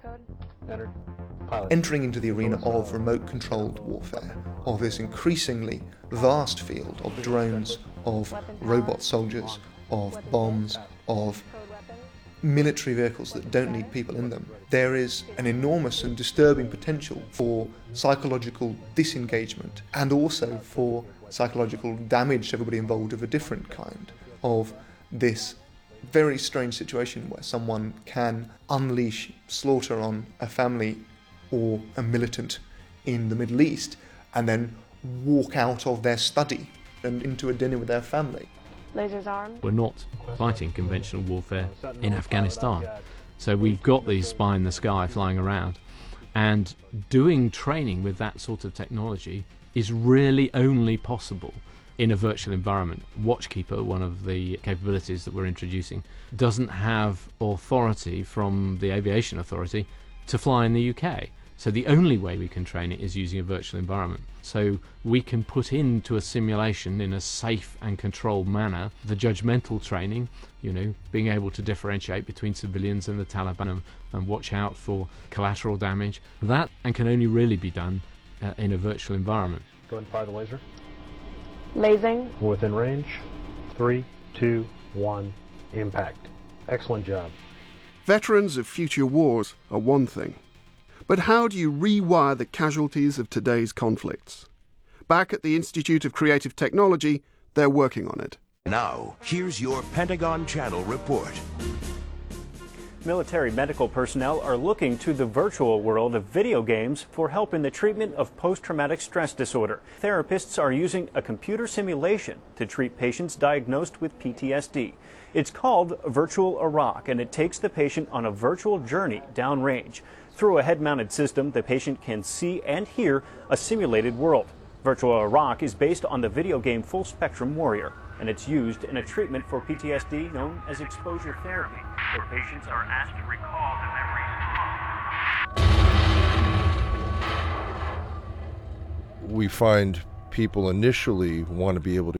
Entering into the arena of remote-controlled warfare, of this increasingly vast field of drones, of robot soldiers, of bombs, of military vehicles that don't need people in them, there is an enormous and disturbing potential for psychological disengagement and also for psychological damage to everybody involved of a different kind, of this very strange situation where someone can unleash slaughter on a family or a militant in the Middle East and then walk out of their study and into a dinner with their family. Lasers armed. We're not fighting conventional warfare in Afghanistan. So we've got these spy in the sky flying around, and doing training with that sort of technology is really only possible in a virtual environment. Watchkeeper, one of the capabilities that we're introducing, doesn't have authority from the Aviation Authority to fly in the U K. So the only way we can train it is using a virtual environment. So we can put into a simulation in a safe and controlled manner the judgmental training, you know, being able to differentiate between civilians and the Taliban and, and watch out for collateral damage. That and can only really be done uh, in a virtual environment. Go ahead and fire the laser. Lasing. Within range. Three, two, one, impact. Excellent job. Veterans of future wars are one thing. But how do you rewire the casualties of today's conflicts? Back at the Institute of Creative Technology, they're working on it. Now, here's your Pentagon Channel report. Military medical personnel are looking to the virtual world of video games for help in the treatment of post-traumatic stress disorder. Therapists are using a computer simulation to treat patients diagnosed with P T S D. It's called Virtual Iraq, and it takes the patient on a virtual journey downrange. Through a head-mounted system, the patient can see and hear a simulated world. Virtual Iraq is based on the video game Full Spectrum Warrior, and it's used in a treatment for P T S D known as exposure therapy, where patients are asked to recall the memories. We find people initially want to be able to